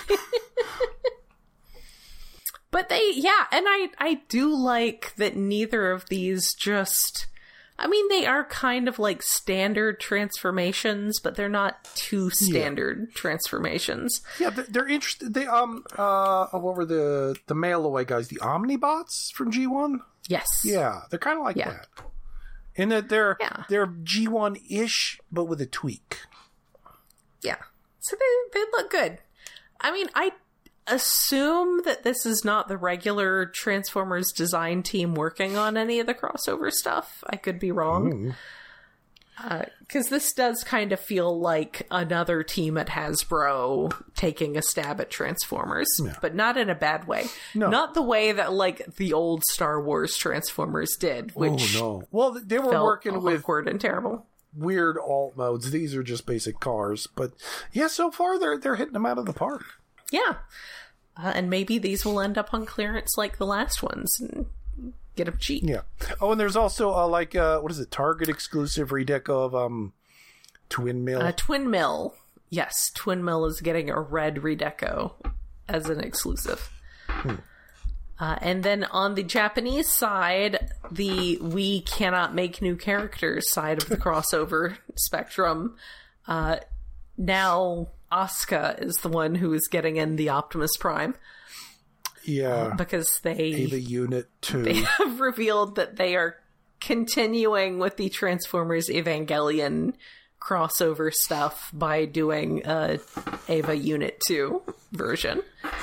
But they, yeah, and I, I do like that neither of these just, I mean, they are kind of like standard transformations, but they're not too standard yeah. transformations. Yeah, they're, they're interested. They, um, uh, what were the, the mail away guys? The Omnibots from G one? Yes. Yeah, they're kind of like yeah. that. In that they're, yeah. they're G one-ish, but with a tweak. Yeah. So they, they look good. I mean, I assume that this is not the regular Transformers design team working on any of the crossover stuff. I could be wrong. Because uh, this does kind of feel like another team at Hasbro taking a stab at Transformers, yeah. but not in a bad way. No. Not the way that, like, the old Star Wars Transformers did, which oh, no. Well, they were felt working with awkward and terrible. Weird alt modes. These are just basic cars. But, yeah, so far they're they're hitting them out of the park. Yeah. Uh, and maybe these will end up on clearance like the last ones and get them cheap. Yeah. Oh, and there's also, uh, like, uh, what is it, Target exclusive redeco of um, Twin Mill? Uh, Twin Mill. Yes, Twin Mill is getting a red redeco as an exclusive. Hmm. Uh, and then on the Japanese side, the we cannot make new characters side of the crossover spectrum, uh, now Asuka is the one who is getting in the Optimus Prime. Yeah. Uh, because they... Ava Unit two. They have revealed that they are continuing with the Transformers Evangelion crossover stuff by doing a Ava Unit two version.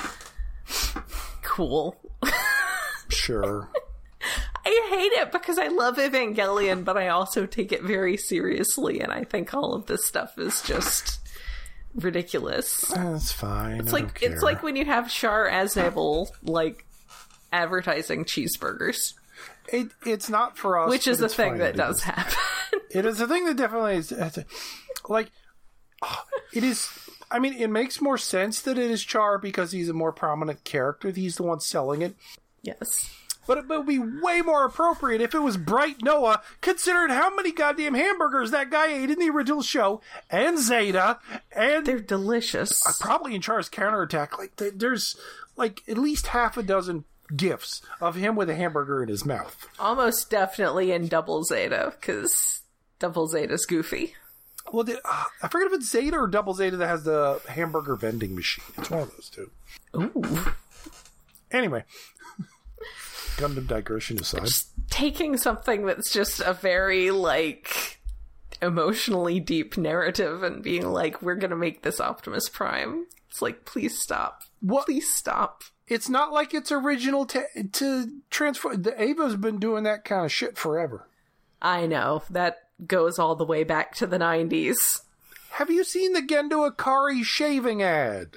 Cool. Sure. I hate it because I love Evangelion, but I also take it very seriously, and I think all of this stuff is just ridiculous. That's fine. It's I like don't care. it's like when you have Char Aznable like advertising cheeseburgers. It it's not for us, which is a thing fine. that it does is. happen. It is a thing that definitely is. Like, it is. I mean, it makes more sense that it is Char because he's a more prominent character. He's the one selling it. Yes. But it would be way more appropriate if it was Bright Noah, considering how many goddamn hamburgers that guy ate in the original show, and Zeta, and... They're delicious. Uh, probably in Char's counterattack. Like, there's, like, at least half a dozen gifs of him with a hamburger in his mouth. Almost definitely in Double Zeta, because Double Zeta's goofy. Well, the, uh, I forget if it's Zeta or Double Zeta that has the hamburger vending machine. It's one of those two. Ooh. Anyway... Gundam digression aside. Just taking something that's just a very, like, emotionally deep narrative and being like, we're gonna make this Optimus Prime. It's like, please stop. What? Please stop. It's not like it's original to, to transform. The Ava's been doing that kind of shit forever. I know. That goes all the way back to the nineties. Have you seen the Gendo Ikari shaving ad?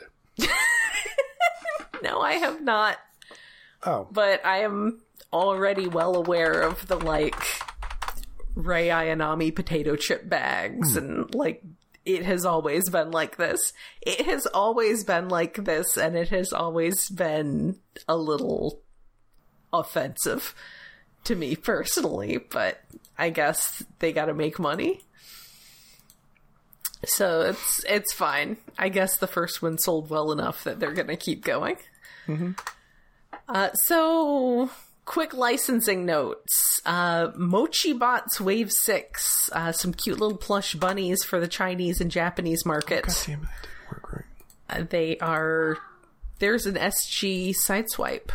No, I have not. Oh. But I am already well aware of the, like, Rei Ayanami potato chip bags, mm. and, like, it has always been like this. It has always been like this, and it has always been a little offensive to me personally, but I guess they gotta make money. So it's it's fine. I guess the first one sold well enough that they're gonna keep going. Mm-hmm. Uh, so, quick licensing notes. Uh, MochiBots Wave six. Uh, some cute little plush bunnies for the Chinese and Japanese market. Oh, God damn it, that didn't work right. Uh, they are... There's an S G sideswipe.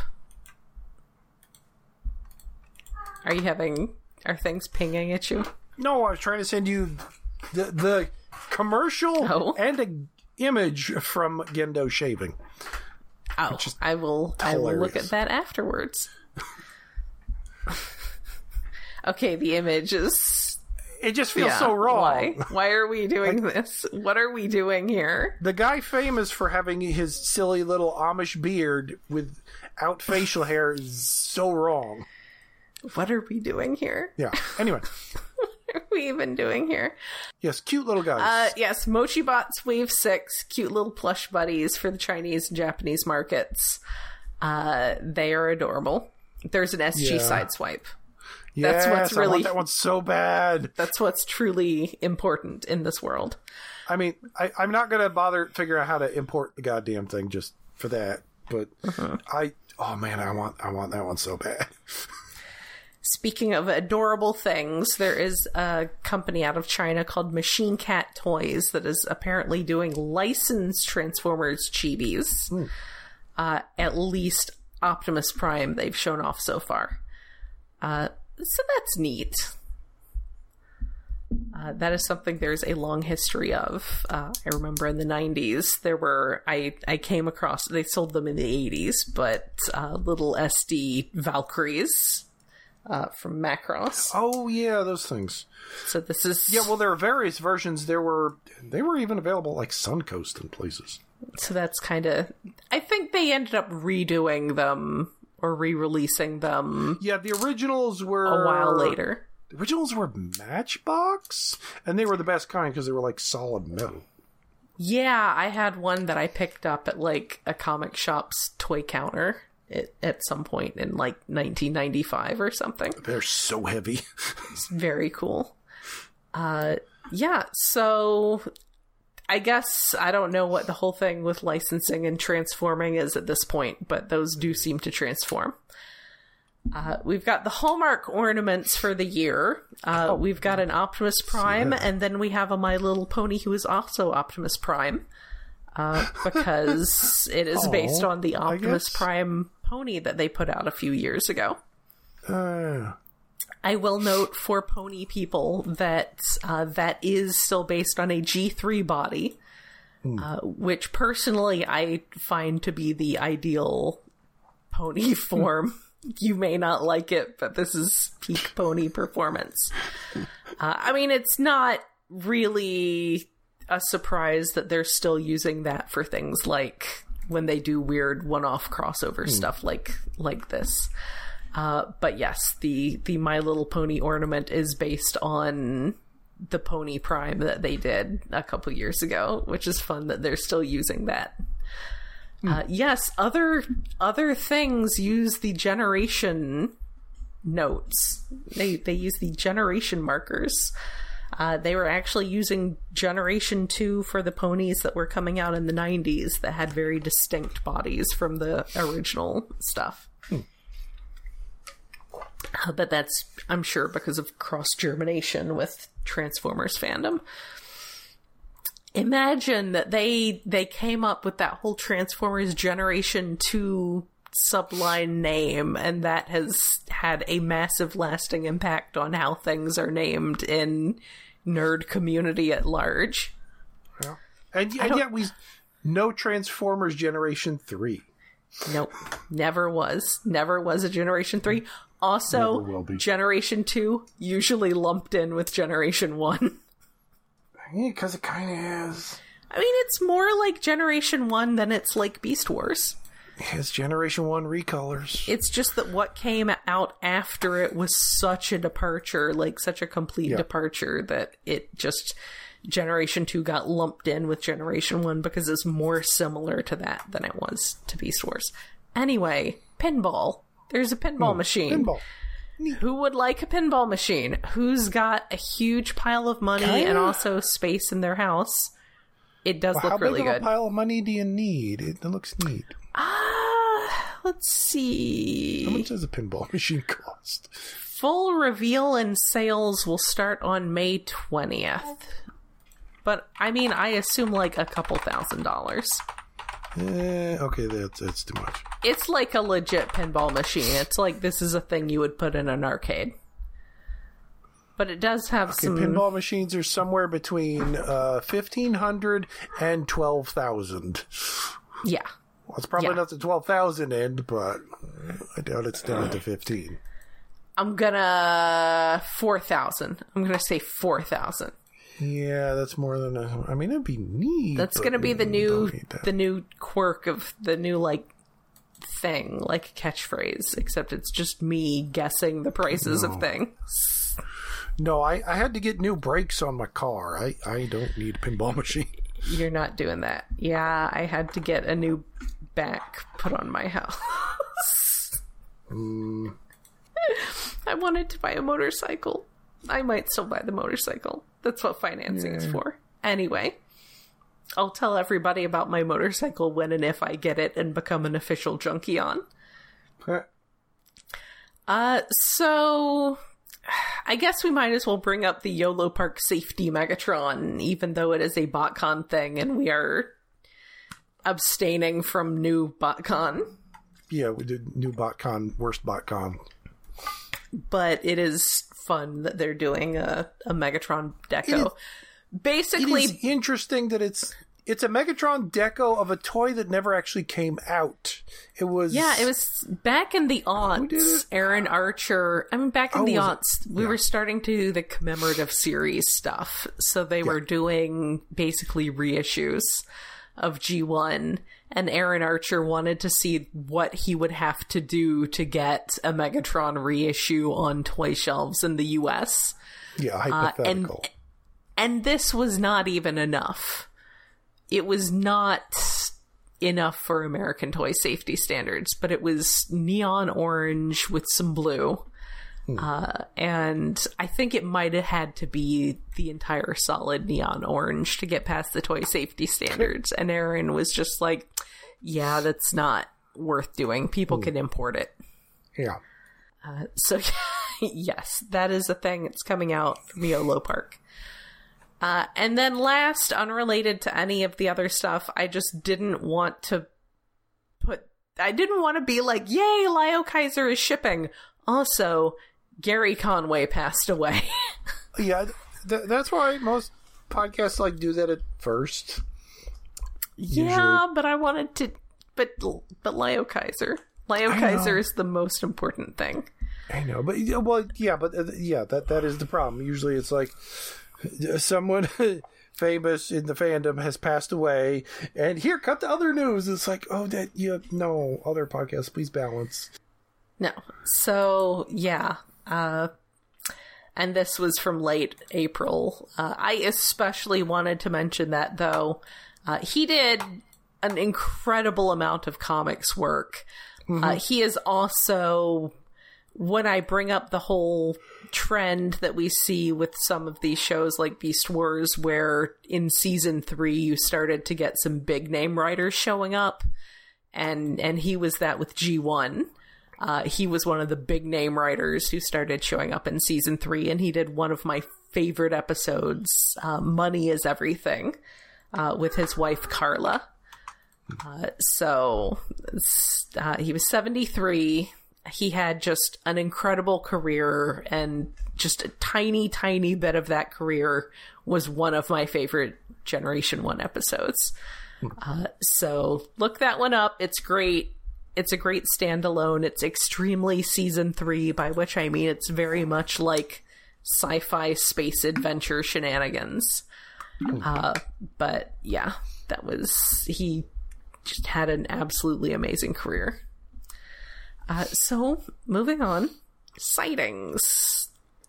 Are you having... Are things pinging at you? No, I was trying to send you the, the commercial oh. and an image from Gendo shaving. Oh, I will. I will look at that afterwards. Okay, the image is it just feels yeah, so wrong. Why? Why are we doing this? What are we doing here? The guy famous for having his silly little Amish beard without facial hair is so wrong. What are we doing here? Yeah. Anyway. What are we even doing here? Yes, cute little guys. Uh, yes, MochiBots Wave six, cute little plush buddies for the Chinese and Japanese markets. Uh, they are adorable. There's an S G yeah. sideswipe. Yes, that's what's really, I want that one so bad. That's what's truly important in this world. I mean, I, I'm not going to bother figuring out how to import the goddamn thing just for that. But uh-huh. I, oh man, I want, I want that one so bad. Speaking of adorable things, there is a company out of China called Machine Cat Toys that is apparently doing licensed Transformers chibis. Mm. Uh, at least Optimus Prime they've shown off so far. Uh, so that's neat. Uh, that is something there's a long history of. Uh, I remember in the nineties, there were, I, I came across, they sold them in the eighties, but uh, little S D Valkyries uh, from Macross. Oh, yeah, those things. So this is... Yeah, well, there are various versions. There were, they were even available like Suncoast and places. So that's kind of... I think they ended up redoing them or re-releasing them. Yeah, the originals were... a while later. The originals were Matchbox, and they were the best kind because they were like solid metal. Yeah, I had one that I picked up at like a comic shop's toy counter at, at some point in like nineteen ninety-five or something. They're so heavy. It's very cool. Uh, yeah, so... I guess I don't know what the whole thing with licensing and transforming is at this point, but those do seem to transform. Uh, we've got the Hallmark ornaments for the year. Uh, oh, we've got an Optimus Prime, and then we have a My Little Pony who is also Optimus Prime, uh, because it is oh, based on the Optimus Prime pony that they put out a few years ago. Uh... I will note for pony people that uh, that is still based on a G three body, mm. uh, which personally I find to be the ideal pony form. You may not like it, but this is peak pony performance. Uh, I mean, it's not really a surprise that they're still using that for things like when they do weird one-off crossover mm. stuff like like this. Uh, but yes, the, the My Little Pony ornament is based on the Pony Prime that they did a couple years ago, which is fun that they're still using that. Mm. Uh, yes, other other things use the generation notes. They they use the generation markers. Uh, they were actually using Generation two for the ponies that were coming out in the nineties that had very distinct bodies from the original stuff. Mm. Uh, but that's, I'm sure, because of cross-germination with Transformers fandom. Imagine that they they came up with that whole Transformers Generation two subline name, and that has had a massive lasting impact on how things are named in nerd community at large. Yeah. And, and yet we... No Transformers Generation three. Nope. Never was. Never was a Generation three. Also, Generation two usually lumped in with Generation one. Yeah, because it kind of is. I mean, it's more like Generation one than it's like Beast Wars. It's Generation one recolors. It's just that what came out after it was such a departure, like such a complete yeah. departure, that it just... Generation two got lumped in with Generation one because it's more similar to that than it was to Beast Wars. Anyway, pinball. There's a pinball mm, machine. Pinball. Who would like a pinball machine? Who's got a huge pile of money Kinda. and also space in their house? It does well, look really good. How big of a pile of money do you need? It, it looks neat. Ah, uh, let's see. How much does a pinball machine cost? Full reveal and sales will start on May twentieth. But, I mean, I assume like a couple thousand dollars. Eh, okay, that's, that's too much. It's like a legit pinball machine. It's like this is a thing you would put in an arcade. But it does have okay, some... pinball machines are somewhere between uh, fifteen hundred and twelve thousand. Yeah. Well, it's probably yeah. not the twelve thousand end, but I doubt it's down to fifteen. I'm gonna four thousand. I'm gonna say four thousand. Yeah, that's more than a, I mean, it'd be neat. That's gonna be the new the new quirk of the new like thing, like a catchphrase, except it's just me guessing the prices no. of things. No, I, I had to get new brakes on my car. I, I don't need a pinball machine. You're not doing that. Yeah, I had to get a new back put on my house. mm. I wanted to buy a motorcycle. I might still buy the motorcycle. That's what financing yeah. is for. Anyway, I'll tell everybody about my motorcycle when and if I get it and become an official junkie on. Huh. Uh, so I guess we might as well bring up the YOLO Park Safety Megatron, even though it is a BotCon thing and we are abstaining from new BotCon. Yeah, we did new BotCon, worst BotCon. But it is fun that they're doing a, a Megatron deco. Is, Basically, it is interesting that it's it's a Megatron deco of a toy that never actually came out. It was yeah, it was back in the aughts. Aaron Archer. I mean, back in oh, the aughts, we yeah. were starting to do the commemorative series stuff. So they yeah. were doing basically reissues of G one. And Aaron Archer wanted to see what he would have to do to get a Megatron reissue on toy shelves in the U S. Yeah, hypothetical. Uh, and, and this was not even enough. It was not enough for American toy safety standards, but it was neon orange with some blue. Hmm. Uh, and I think it might have had to be the entire solid neon orange to get past the toy safety standards. And Aaron was just like, yeah, that's not worth doing. People hmm. can import it. Yeah. Uh, so, yes, that is a thing that's coming out from YOLO Park. Uh, and then last, unrelated to any of the other stuff, I just didn't want to put... I didn't want to be like, yay, Lio Kaiser is shipping. Also, Gary Conway passed away. yeah, th- that's why most podcasts like do that at first. Yeah, Usually. but I wanted to... But but Lio Kaiser. Lio Kaiser is the most important thing. I know, but... Well, yeah, but uh, yeah, that that is the problem. Usually it's like someone famous in the fandom has passed away, and here, cut to other news. It's like, oh, that, yeah, no, other podcasts, please balance. No. So, yeah. Uh, and this was from late April. Uh, I especially wanted to mention that, though. Uh, he did an incredible amount of comics work. Mm-hmm. Uh, he is also, when I bring up the whole trend that we see with some of these shows like Beast Wars, where in season three you started to get some big name writers showing up, and and he was that with G one. Uh, he was one of the big name writers who started showing up in season three, and he did one of my favorite episodes, uh, Money is Everything, uh, with his wife Carla. Uh, so uh, he was seventy-three. He had just an incredible career, and just a tiny, tiny bit of that career was one of my favorite Generation one episodes. Uh, so look that one up. It's great. It's a great standalone. It's extremely season three, by which I mean it's very much like sci-fi space adventure shenanigans. Uh, but yeah, that was, he just had an absolutely amazing career. Uh, so, moving on. Sightings.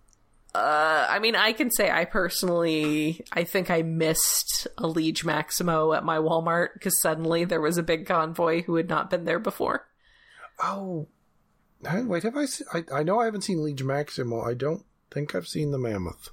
Uh, I mean, I can say I personally, I think I missed a Liege Maximo at my Walmart, because suddenly there was a big convoy who had not been there before. Oh. Wait, have I seen, I, I know I haven't seen Liege Maximo. I don't think I've seen the Mammoth.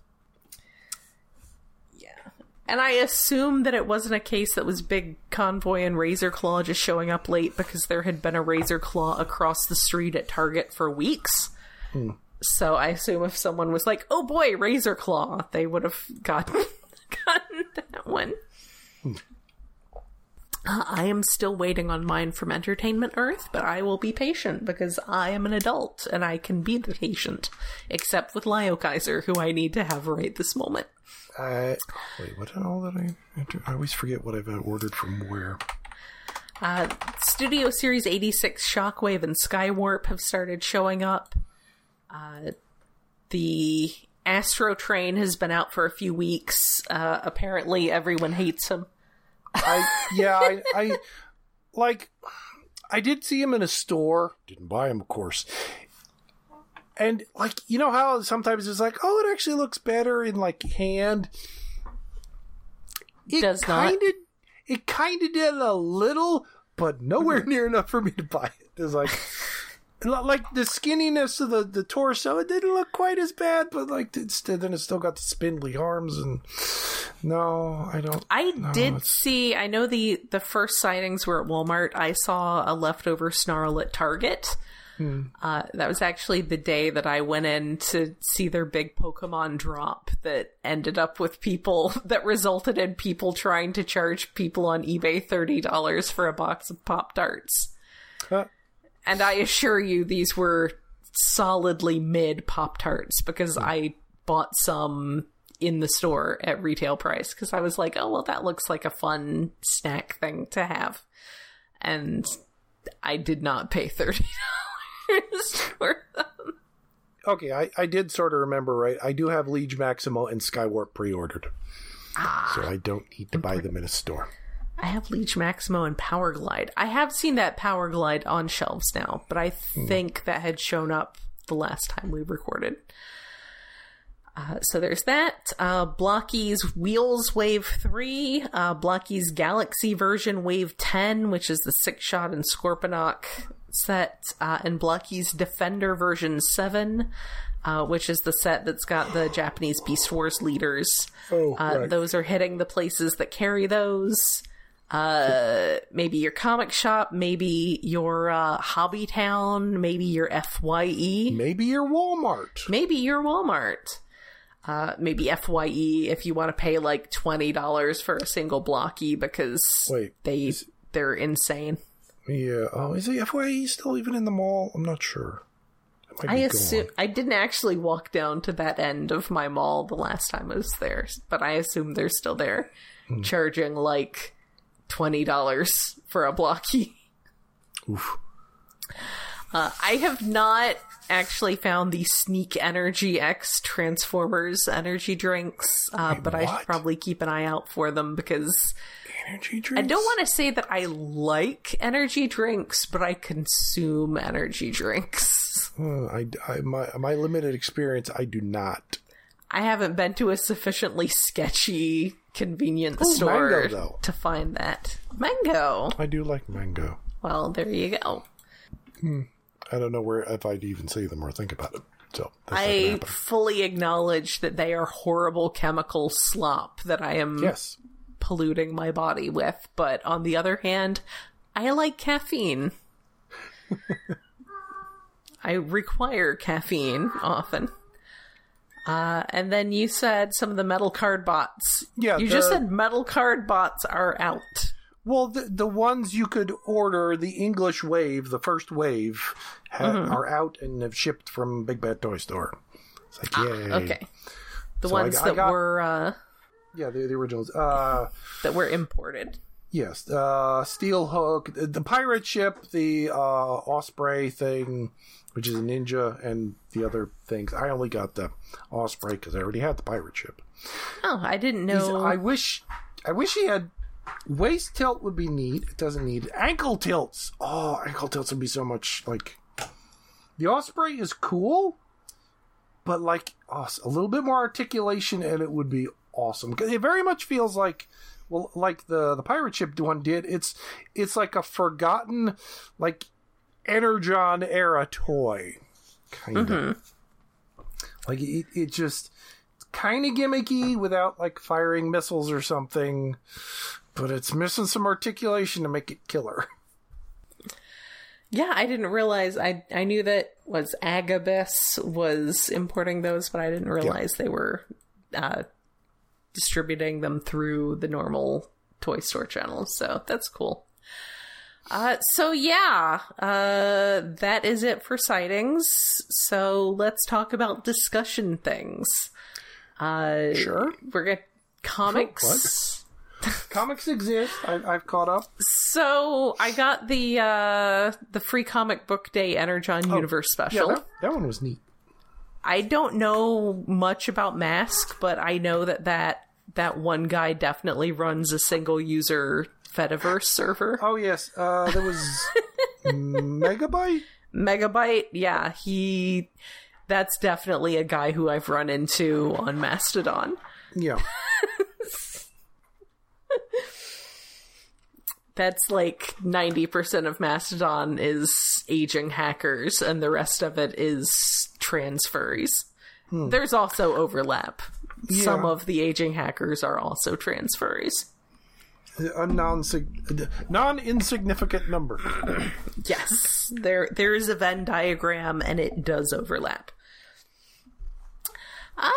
And I assume that it wasn't a case that was Big Convoy and Razor Claw just showing up late, because there had been a Razor Claw across the street at Target for weeks. Hmm. So I assume if someone was like, oh boy, Razor Claw, they would have gotten, gotten that one. Hmm. Uh, I am still waiting on mine from Entertainment Earth, but I will be patient, because I am an adult and I can be the patient. Except with Lio Kaiser, who I need to have right this moment. Uh, wait, what all that I... I always forget what I've ordered from where. Uh, Studio Series eighty-six Shockwave and Skywarp have started showing up. Uh, the Astro Train has been out for a few weeks. Uh, apparently everyone hates him. I, yeah, I, I, like, I did see him in a store. Didn't buy him, of course. And, like, you know how sometimes it's like, oh, it actually looks better in, like, hand? It Does not. Kinda, it kind of did a little, but nowhere near enough for me to buy it. It's like, like the skinniness of the, the torso, it didn't look quite as bad, but, like, it's, then it still got the spindly arms, and no, I don't. I no, did it's... see, I know the, the first sightings were at Walmart. I saw a leftover Snarl at Target. Hmm. Uh, that was actually the day that I went in to see their big Pokemon drop that ended up with people, that resulted in people trying to charge people on eBay thirty dollars for a box of Pop-Tarts. Huh. And I assure you these were solidly mid Pop-Tarts, because hmm. I bought some in the store at retail price, because I was like, oh, well, that looks like a fun snack thing to have. And I did not pay thirty dollars. For them. Okay, I, I did sort of remember, right? I do have Liege Maximo and Skywarp pre-ordered. Ah, so I don't need to buy them in a store. I have Liege Maximo and Power Glide. I have seen that Power Glide on shelves now, but I think mm. that had shown up the last time we recorded. Uh, so there's that. Uh, Blocky's Wheels Wave three, uh, Blocky's Galaxy version Wave ten, which is the six-shot and Scorponok set, uh, and Blocky's Defender version seven, uh, which is the set that's got the Japanese Beast Wars leaders. Oh, uh, right. Those are hitting the places that carry those. Uh, maybe your comic shop, maybe your uh, Hobby Town, maybe your F Y E. Maybe your Walmart. Maybe your Walmart. Uh, maybe F Y E if you want to pay like twenty dollars for a single Blocky, because Wait, they, is... they're insane. Yeah. Oh, is the F Y E still even in the mall? I'm not sure. I assume I didn't actually walk down to that end of my mall the last time I was there, but I assume they're still there, hmm. charging like twenty dollars for a Blocky. Oof. Uh, I have not actually found the Sneak Energy X Transformers energy drinks, uh, Wait, but what? I should probably keep an eye out for them, because energy drinks? I don't want to say that I like energy drinks, but I consume energy drinks. Uh, I, I, my, my limited experience, I do not. I haven't been to a sufficiently sketchy convenience Ooh, store mango, though. to find that. Mango! I do like mango. Well, there you go. Hmm. I don't know where if I'd even see them or think about it. So I fully acknowledge that they are horrible chemical slop that I am yes. polluting my body with. But on the other hand, I like caffeine. I require caffeine often. Uh, and then you said some of the metal card bots. Yeah, you the... just said metal card bots are out. Well, the the ones you could order, the English wave, the first wave, ha- mm-hmm. are out and have shipped from Big Bad Toy Store. It's like, yay. Ah, okay. The so ones I, that I got, were... Uh, yeah, the, the originals. Uh, that were imported. Yes. Uh, Steel Hook, the, the pirate ship, the uh, Osprey thing, which is a ninja, and the other things. I only got the Osprey because I already had the pirate ship. Oh, I didn't know. These, I wish I wish he had... Waist tilt would be neat. It doesn't need ankle tilts. Oh, ankle tilts would be so much like the Osprey is cool, but like oh, a little bit more articulation, and it would be awesome. It very much feels like well, like the the pirate ship one did. It's it's like a forgotten like Energon era toy, kind of mm-hmm. like it. It just kind of gimmicky without like firing missiles or something. But it's missing some articulation to make it killer. Yeah, I didn't realize. I I knew that was Agabus was importing those, but I didn't realize yeah. they were uh, distributing them through the normal toy store channels. So that's cool. Uh, so yeah, uh, that is it for sightings. So let's talk about discussion things. Uh, sure. We're gonna comics. What? Comics exist. I, I've caught up. So I got the uh, the free comic book day Energon oh, Universe special. Yeah, that, that one was neat. I don't know much about Mask, but I know that that, that one guy definitely runs a single user Fediverse server. Oh yes, uh, there was Megabyte. Megabyte, yeah, he. That's definitely a guy who I've run into on Mastodon. Yeah. That's like ninety percent of Mastodon is aging hackers, and the rest of it is trans furries. Hmm. There's also overlap. Yeah. Some of the aging hackers are also trans furries. A non non-insignificant number. Yes. There there is a Venn diagram, and it does overlap. Uh,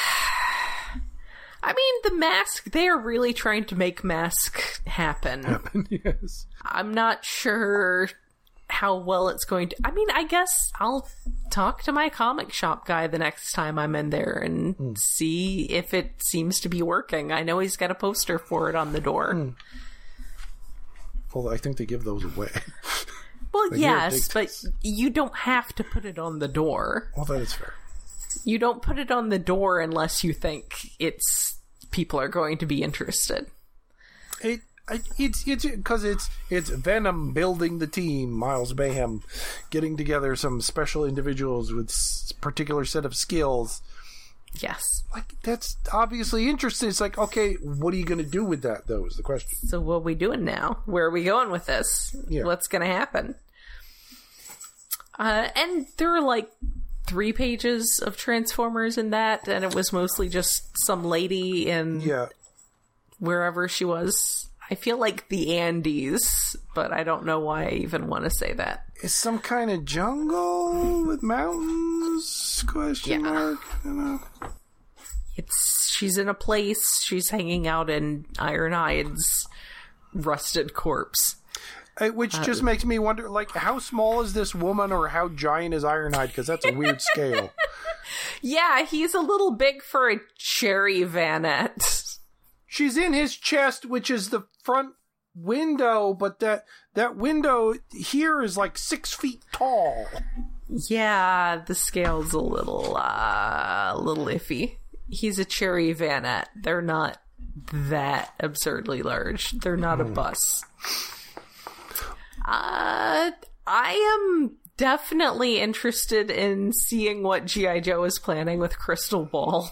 I mean, the Mask, they are really trying to make Mask happen. Happen, yes. I'm not sure how well it's going to... I mean, I guess I'll talk to my comic shop guy the next time I'm in there and mm. see if it seems to be working. I know he's got a poster for it on the door. Mm. Well, I think they give those away. Well, like, yes, but you don't have to put it on the door. Well, that is fair. You don't put it on the door unless you think it's people are going to be interested. It it's it's because it's it's Venom building the team, Miles Mayhem getting together some special individuals with s- particular set of skills. Yes, like that's obviously interesting. It's like, okay, what are you going to do with that? Though is the question. So what are we doing now? Where are we going with this? Yeah. What's going to happen? Uh, and there were like three pages of Transformers in that, and it was mostly just some lady in yeah. wherever she was. I feel like the Andes, but I don't know why I even want to say that. It's some kind of jungle with mountains? Question yeah. mark. You know. It's she's in a place. She's hanging out in Ironide's rusted corpse. Uh, which just uh, makes me wonder, like, how small is this woman or how giant is Ironhide? Because that's a weird scale. Yeah, he's a little big for a cherry vanette. She's in his chest, which is the front window, but that that window here is like six feet tall. Yeah, the scale's a little, uh, a little iffy. He's a cherry vanette. They're not that absurdly large. They're not mm. a bus. Uh, I am definitely interested in seeing what G I. Joe is planning with Crystal Ball.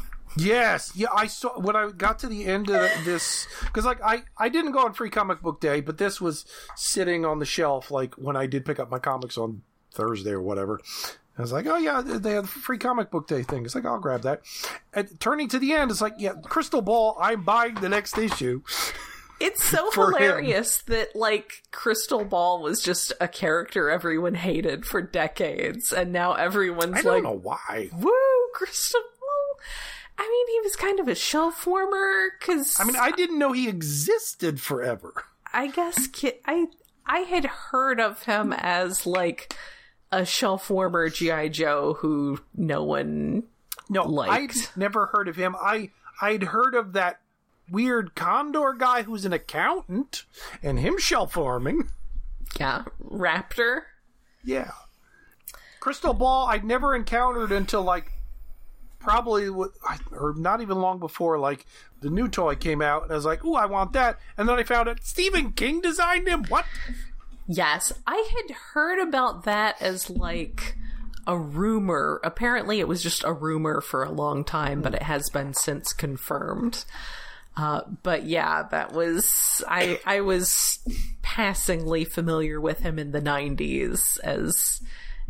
Yes, yeah, I saw when I got to the end of this, because like I, I didn't go on Free Comic Book Day, but this was sitting on the shelf like when I did pick up my comics on Thursday or whatever. I was like, oh yeah, they have Free Comic Book Day thing. It's like, I'll grab that. And turning to the end, it's like, yeah, Crystal Ball, I'm buying the next issue. It's so hilarious him. that, like, Crystal Ball was just a character everyone hated for decades, and now everyone's I don't like, know why. Woo, Crystal Ball! I mean, he was kind of a shelf warmer, because... I mean, I didn't know he existed forever. I guess ki- I I had heard of him as, like, a shelf warmer G I. Joe who no one no, liked. I'd never heard of him. I, I'd heard of that weird Condor guy who's an accountant, and him shelf warming. Yeah, Raptor. Yeah. Crystal Ball I'd never encountered until, like, probably, or not even long before, like, the new toy came out, and I was like, ooh, I want that. And then I found out Stephen King designed him. What? Yes, I had heard about that as, like, a rumor. Apparently it was just a rumor for a long time, but it has been since confirmed. Uh, but yeah, that was, I, I was passingly familiar with him in the nineties as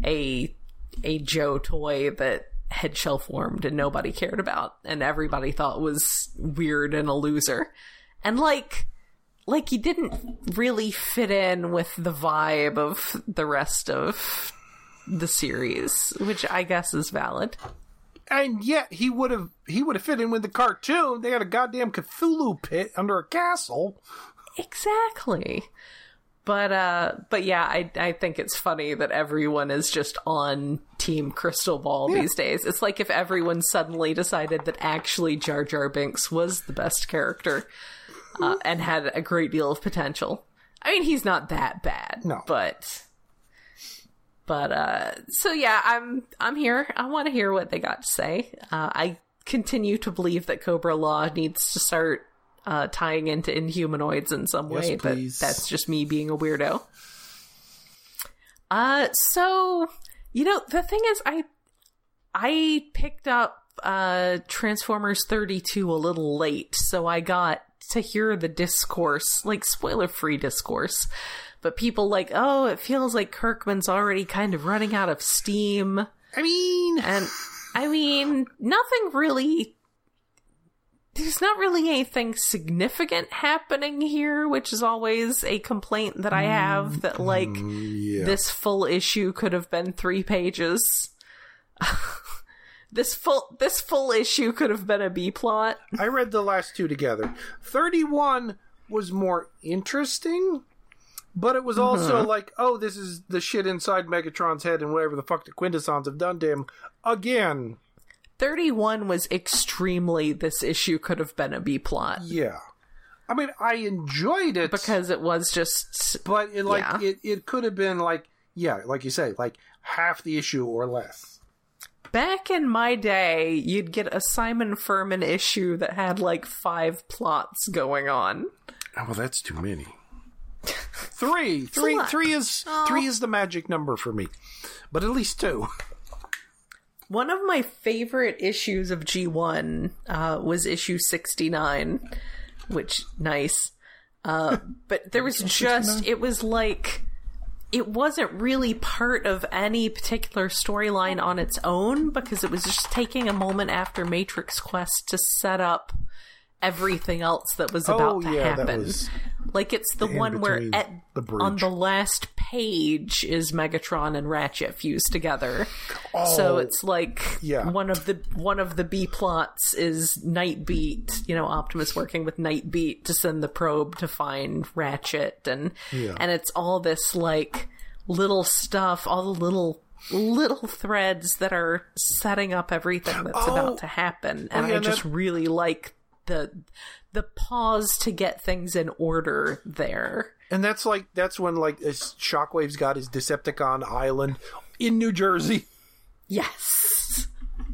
a, a Joe toy that had shelf warmed and nobody cared about and everybody thought was weird and a loser. And like, like he didn't really fit in with the vibe of the rest of the series, which I guess is valid. And yet he would have he would have fit in with the cartoon. They had a goddamn Cthulhu pit under a castle. Exactly. But uh but yeah, I I think it's funny that everyone is just on Team Crystal Ball yeah. these days. It's like if everyone suddenly decided that actually Jar Jar Binks was the best character uh, and had a great deal of potential. I mean, he's not that bad. No. But But uh, so yeah, I'm I'm here. I want to hear what they got to say. Uh, I continue to believe that Cobra Law needs to start uh, tying into Inhumanoids in some way. Yes, please. But that's just me being a weirdo. Uh, so you know the thing is, I I picked up uh Transformers thirty-two a little late, so I got to hear the discourse, like spoiler-free discourse. But people like, oh, it feels like Kirkman's already kind of running out of steam. I mean... And, I mean, nothing really... There's not really anything significant happening here, which is always a complaint that I have, that, like, mm, yeah. this full issue could have been three pages. This full this full issue could have been a B-plot. I read the last two together. thirty-one was more interesting, but it was also mm-hmm. like, oh, this is the shit inside Megatron's head and whatever the fuck the Quintessons have done to him. Again. thirty-one was extremely, this issue could have been a B-plot. Yeah. I mean, I enjoyed it. Because it was just... But it, like, yeah. it, it could have been like, yeah, like you say, like half the issue or less. Back in my day, you'd get a Simon Furman issue that had like five plots going on. Oh, well, that's too many. Three, three, three is oh. three is the magic number for me, but at least two. One of my favorite issues of G one uh, was issue sixty-nine, which nice. Uh, but there was just it was like. It wasn't really part of any particular storyline on its own, because it was just taking a moment after Matrix Quest to set up everything else that was about oh, to yeah, happen. Like, it's the, the one where at, the on the last page is Megatron and Ratchet fused together. Oh, so it's like yeah. one of the one of the B plots is Nightbeat, you know, Optimus working with Nightbeat to send the probe to find Ratchet, and yeah. and it's all this like little stuff, all the little little threads that are setting up everything that's oh. about to happen, and oh, yeah, I just that... really like the the pause to get things in order there. And that's like that's when like Shockwave's got his Decepticon island in New Jersey. Yes.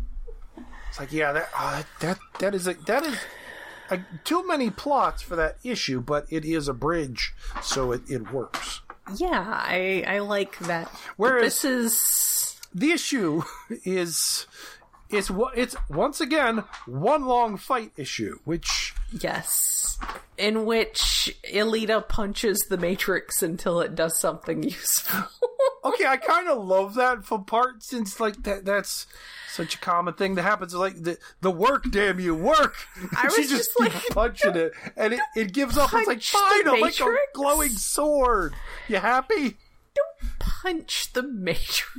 It's like yeah, that uh, that that is a, that is a, too many plots for that issue, but it is a bridge, so it, it works. Yeah, I I like that. Whereas this is the issue is it's it's once again one long fight issue, which yes, in which Elita punches the Matrix until it does something useful. Okay, I kind of love that for part, since like that that's such a common thing that happens. Like the the work, damn you, work. I was she just, just like punching it, and it, it gives up. It's like fine, I'll make a glowing sword. You happy? Don't punch the Matrix.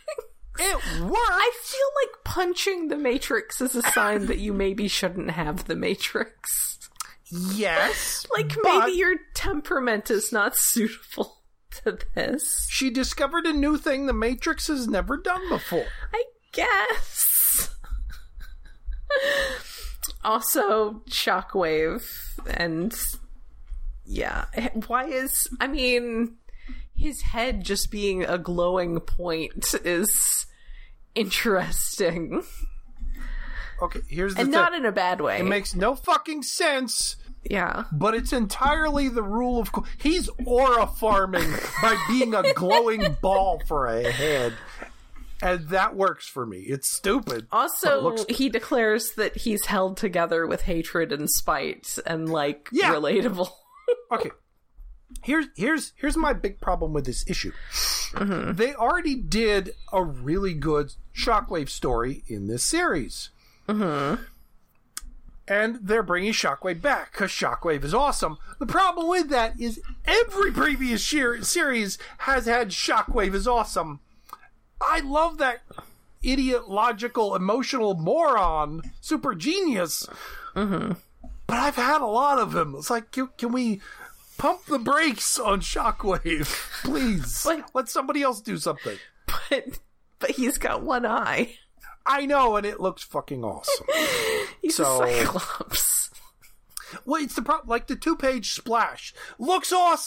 It works. I feel like punching the Matrix is a sign that you maybe shouldn't have the Matrix. Yes, like maybe your temperament is not suitable to this. She discovered a new thing the Matrix has never done before. I guess. Also, Shockwave, and yeah, why is, I mean, his head just being a glowing point is interesting. Okay, here's the and thing. not in a bad way. It makes no fucking sense. Yeah. But it's entirely the rule of... He's aura farming by being a glowing ball for a head. And that works for me. It's stupid. Also, looks... he declares that he's held together with hatred and spite and, like, yeah. relatable. Okay. Here's here's here's my big problem with this issue. Mm-hmm. They already did a really good Shockwave story in this series. Mm-hmm. And they're bringing Shockwave back because Shockwave is awesome. The problem with that is every previous sheer- series has had Shockwave is awesome. I love that idiot, logical, emotional moron, super genius. Mm-hmm. But I've had a lot of him. It's like, can, can we pump the brakes on Shockwave, please? But, let somebody else do something. But but he's got one eye. I know, and it looks fucking awesome. He's so, a Cyclops. Well, it's the problem. Like the two-page splash looks awesome.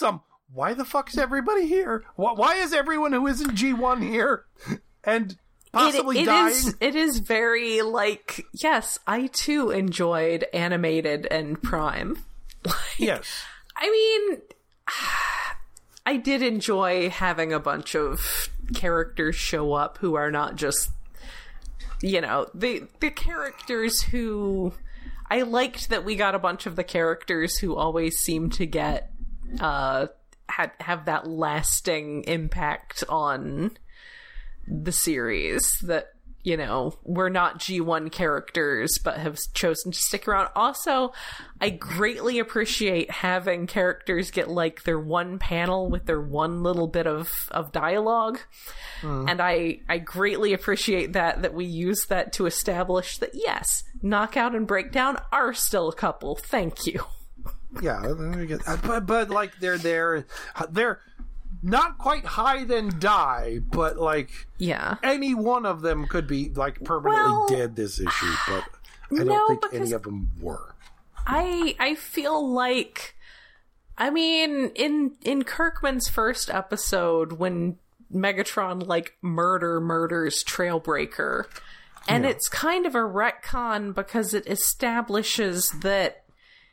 why the fuck is everybody here? Why is everyone who isn't G one here? And possibly it, it dying? Is, it is very, like, yes, I too enjoyed Animated and Prime. Like, yes. I mean, I did enjoy having a bunch of characters show up who are not just, you know, the the characters who... I liked that we got a bunch of the characters who always seem to get, uh, had, have that lasting impact on the series that, you know, we're not G one characters, but have chosen to stick around. Also, I greatly appreciate having characters get, like, their one panel with their one little bit of, of dialogue. Mm. And I, I greatly appreciate that, that we use that to establish that, yes, Knockout and Breakdown are still a couple. Thank you. Yeah, but, but, like, they're there. They're not quite high then die, but, like, yeah, any one of them could be, like, permanently well, dead this issue, but I don't no, think any of them were. I I feel like, I mean, in in Kirkman's first episode, when Megatron, like, murder murders Trailbreaker, and yeah. it's kind of a retcon because it establishes that,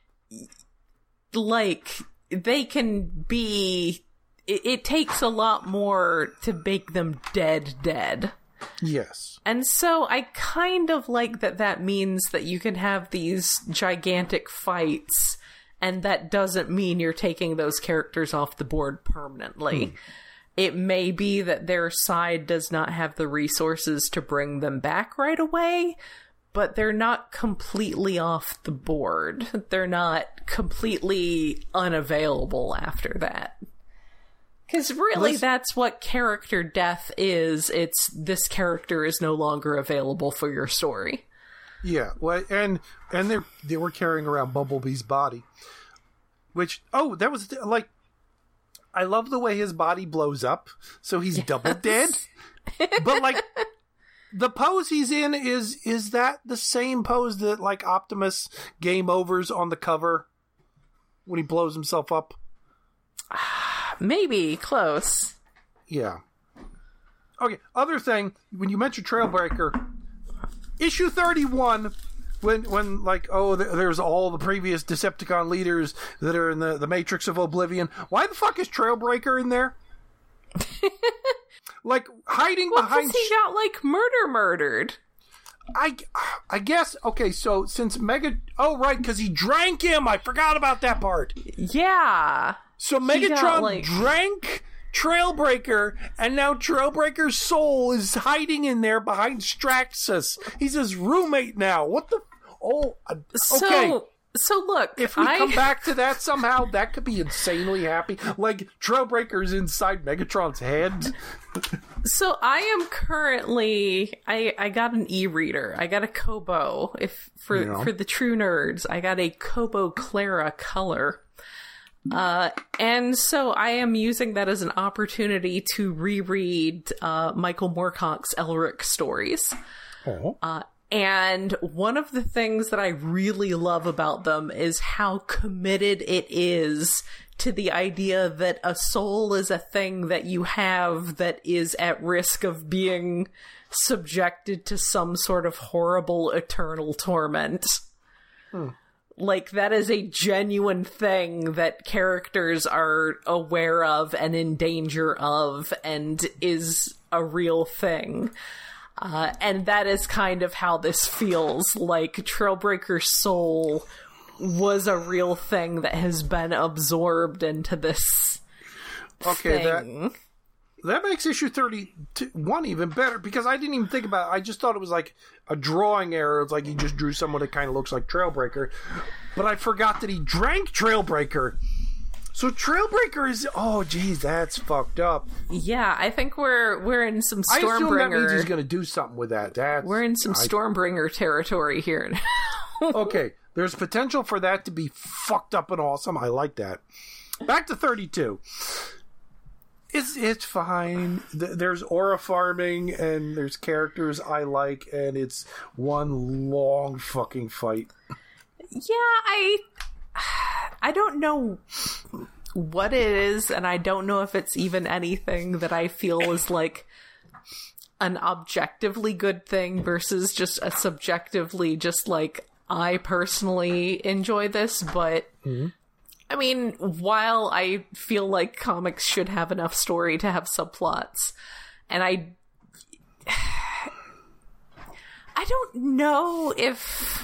like, they can be... It, it takes a lot more to make them dead dead. Yes. And so I kind of like that that means that you can have these gigantic fights, and that doesn't mean you're taking those characters off the board permanently. Hmm. It may be that their side does not have the resources to bring them back right away, but they're not completely off the board. They're not completely unavailable after that. Because really, Listen, that's what character death is. It's this character is no longer available for your story. Yeah, well, and and they they were carrying around Bumblebee's body, which oh, that was like, I love the way his body blows up, so he's yes. double dead. But like, the pose he's in is is that the same pose that, like, Optimus Game Over's on the cover when he blows himself up? Maybe. Close. Yeah. Okay, other thing, when you mentioned Trailbreaker, issue thirty-one, when, when like, oh, th- there's all the previous Decepticon leaders that are in the, the Matrix of Oblivion, why the fuck is Trailbreaker in there? Like, hiding well, behind... Well, he got, like, murder murdered. I, I guess, okay, so since Mega... Oh, right, because he drank him! I forgot about that part! Yeah. So Megatron got, like... drank Trailbreaker, and now Trailbreaker's soul is hiding in there behind Straxus. He's his roommate now. What the... Oh, okay. So, so look, if we I... come back to that somehow, that could be insanely happy. Like, Trailbreaker's inside Megatron's head. So I am currently... I, I got an e-reader. I got a Kobo. If for, yeah. for the true nerds, I got a Kobo Clara Color. Uh, and so I am using that as an opportunity to reread uh, Michael Moorcock's Elric stories. Oh. Uh, and one of the things that I really love about them is how committed it is to the idea that a soul is a thing that you have that is at risk of being subjected to some sort of horrible eternal torment. Hmm. Like, that is a genuine thing that characters are aware of and in danger of, and is a real thing. Uh, and that is kind of how this feels. Like, Trailbreaker's soul was a real thing that has been absorbed into this okay, thing. That, that makes issue thirty-one even better, because I didn't even think about it. I just thought it was like a drawing error. It's like he just drew someone that kind of looks like Trailbreaker. But I forgot that he drank Trailbreaker. So Trailbreaker is... Oh, geez, that's fucked up. Yeah, I think we're we're in some Stormbringer... I assume that means he's going to do something with that. That's, we're in some I, Stormbringer territory here now. Okay, there's potential for that to be fucked up and awesome. I like that. Back to thirty-two. It's it's fine. There's aura farming, and there's characters I like, and it's one long fucking fight. Yeah, I I don't know what it is, and I don't know if it's even anything that I feel is like an objectively good thing versus just a subjectively just like, I personally enjoy this, but mm-hmm. I mean, while I feel like comics should have enough story to have subplots, and I I don't know if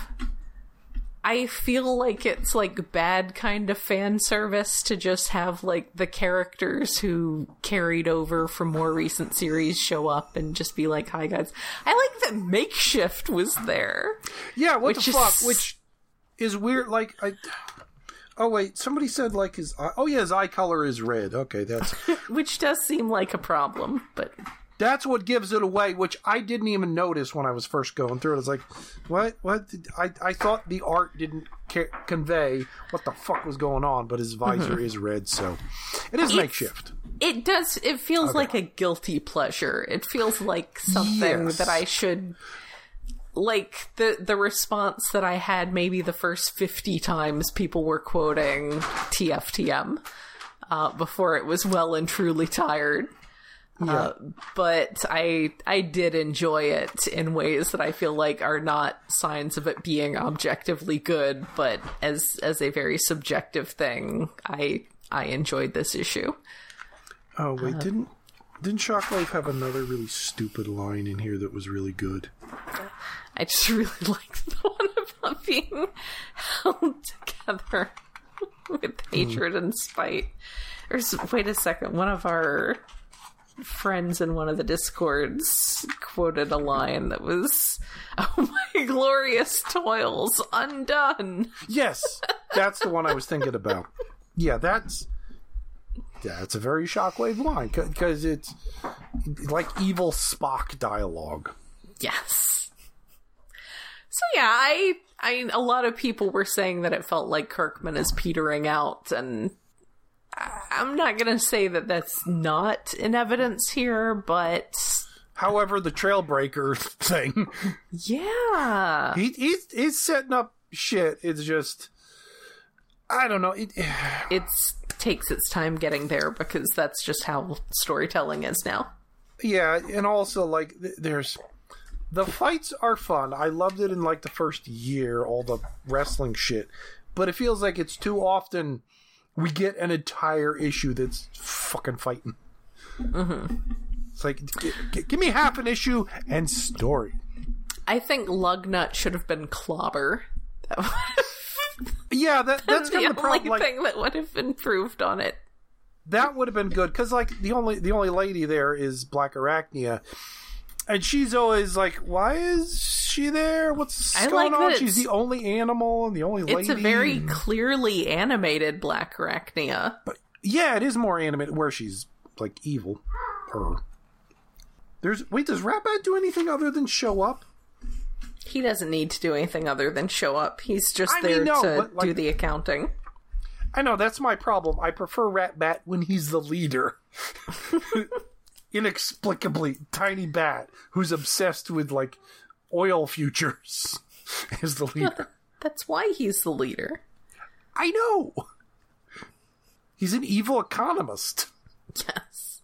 I feel like it's like bad kind of fan service to just have like the characters who carried over from more recent series show up and just be like, hi guys. I like that Makeshift was there. Yeah, what the is... fuck? Which is weird. Like, I. Oh wait, somebody said like his. Eye... Oh yeah, his eye color is red. Okay, that's. Which does seem like a problem, but. That's what gives it away, which I didn't even notice when I was first going through it. I was like, what? What? Did... I, I thought the art didn't ca- convey what the fuck was going on, but his visor mm-hmm. is red, so it is it's, Makeshift. It does. It feels okay. like a guilty pleasure. It feels like something yes. that I should... Like, the, the response that I had maybe the first fifty times people were quoting T F T M uh, before it was well and truly tired. Yeah. Uh, but I I did enjoy it in ways that I feel like are not signs of it being objectively good, but as as a very subjective thing, I I enjoyed this issue. Oh wait, uh, didn't didn't Shockwave have another really stupid line in here that was really good? I just really liked the one about being held together with hatred mm. and spite. There's wait a second, one of our friends in one of the Discords quoted a line that was, "Oh my glorious toils undone." Yes, that's the one I was thinking about. Yeah, that's yeah, it's a very Shockwave line because it's like evil Spock dialogue. Yes. So yeah, I, I, a lot of people were saying that it felt like Kirkman is petering out, and I'm not going to say that that's not in evidence here, but... However, the Trailbreaker thing... Yeah. He, he's, he's setting up shit. It's just... I don't know. It it's, takes its time getting there, because that's just how storytelling is now. Yeah, and also, like, there's... The fights are fun. I loved it in, like, the first year, all the wrestling shit. But it feels like it's too often... We get an entire issue that's fucking fighting. Mm-hmm. It's like, g- g- give me half an issue and story. I think Lugnut should have been Clobber. That yeah, that, that's kind of the problem. The only thing like, that would have improved on it. That would have been good, because like the only the only lady there is Black Arachnia, and she's always like, "Why is she there? What's I going like on?" She's the only animal and the only lady. It's a very clearly animated Black Arachnia. But yeah, it is more animated where she's like evil. Her. There's wait, does Ratbat do anything other than show up? He doesn't need to do anything other than show up. He's just I there mean, no, to but, like, do the accounting. I know, that's my problem. I prefer Ratbat when he's the leader. Inexplicably, Tiny Bat, who's obsessed with, like, oil futures, is the leader. That's why he's the leader. I know! He's an evil economist. Yes.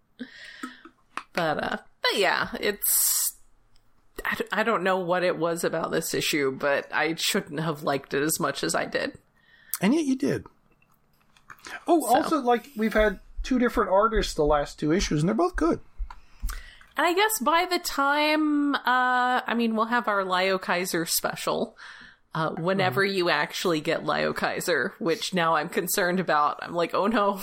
But, uh, but yeah, it's... I, I don't know what it was about this issue, but I shouldn't have liked it as much as I did. And yet you did. Oh, so. Also, like, we've had two different artists the last two issues, and they're both good. And I guess by the time, uh, I mean, we'll have our Lio Kaiser special, uh, whenever mm. you actually get Lio Kaiser, which now I'm concerned about. I'm like, oh no,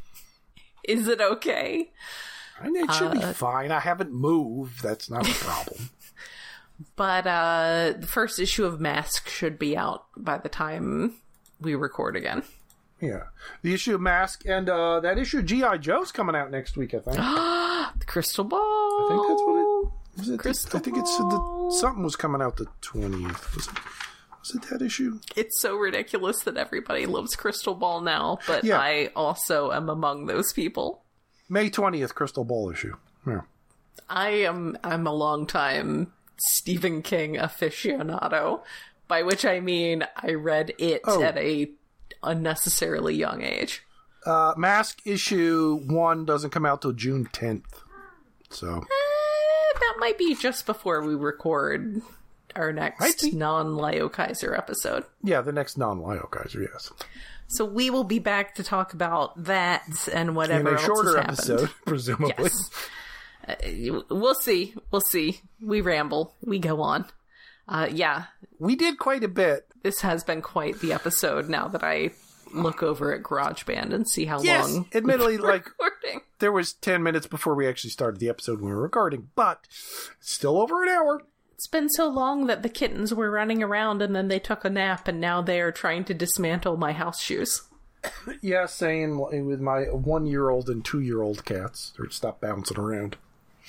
is it okay? I mean, it should uh, be fine. I haven't moved. That's not a problem. But uh, the first issue of Mask should be out by the time we record again. Yeah. The issue of Mask, and uh, that issue of G I. Joe's coming out next week, I think. The Crystal Ball! I think that's what it is. It Crystal I think it's the, something was coming out the twentieth. Was it, was it that issue? It's so ridiculous that everybody loves Crystal Ball now, but yeah. I also am among those people. May twentieth, Crystal Ball issue. Yeah. I am I'm a long time Stephen King aficionado, by which I mean I read it oh. at a unnecessarily young age. Uh, Mask issue one doesn't come out till June tenth. So eh, that might be just before we record our next non-Leo Kaiser episode. Yeah, the next non-Leo Kaiser, yes. So we will be back to talk about that and whatever else has happened. In a shorter episode, presumably. Yes. Uh, we'll see. We'll see. We ramble. We go on. Uh, yeah. We did quite a bit. This has been quite the episode now that I look over at GarageBand and see how yes, long admittedly, we're like, recording. There was ten minutes before we actually started the episode when we were recording, but it's still over an hour. It's been so long that the kittens were running around and then they took a nap and now they are trying to dismantle my house shoes. Yeah, same with my one-year-old and two-year-old cats. They're stop bouncing around.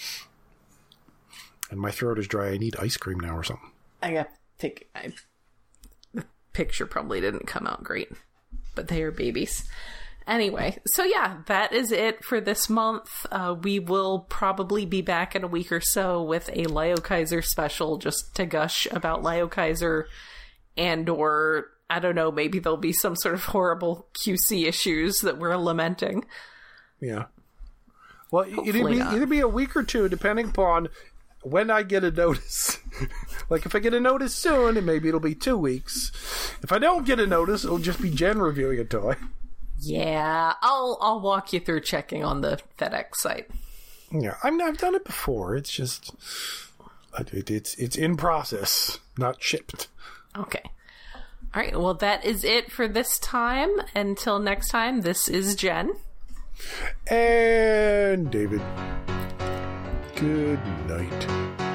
And my throat is dry. I need ice cream now or something. I got to take... I, the picture probably didn't come out great, but they are babies. Anyway, so yeah, that is it for this month. Uh, we will probably be back in a week or so with a Leo Kaiser special just to gush about Leo Kaiser, and or, I don't know, maybe there'll be some sort of horrible Q C issues that we're lamenting. Yeah. Well, it'll be, it'll be a week or two depending upon when I get a notice. Like, if I get a notice soon, and maybe it'll be two weeks. If I don't get a notice, it'll just be Jen reviewing a toy. Yeah, I'll I'll walk you through checking on the FedEx site. Yeah, I mean, I've done it before. It's just it, it's it's in process, not shipped. Okay. All right. Well, that is it for this time. Until next time, this is Jen and David. Good night.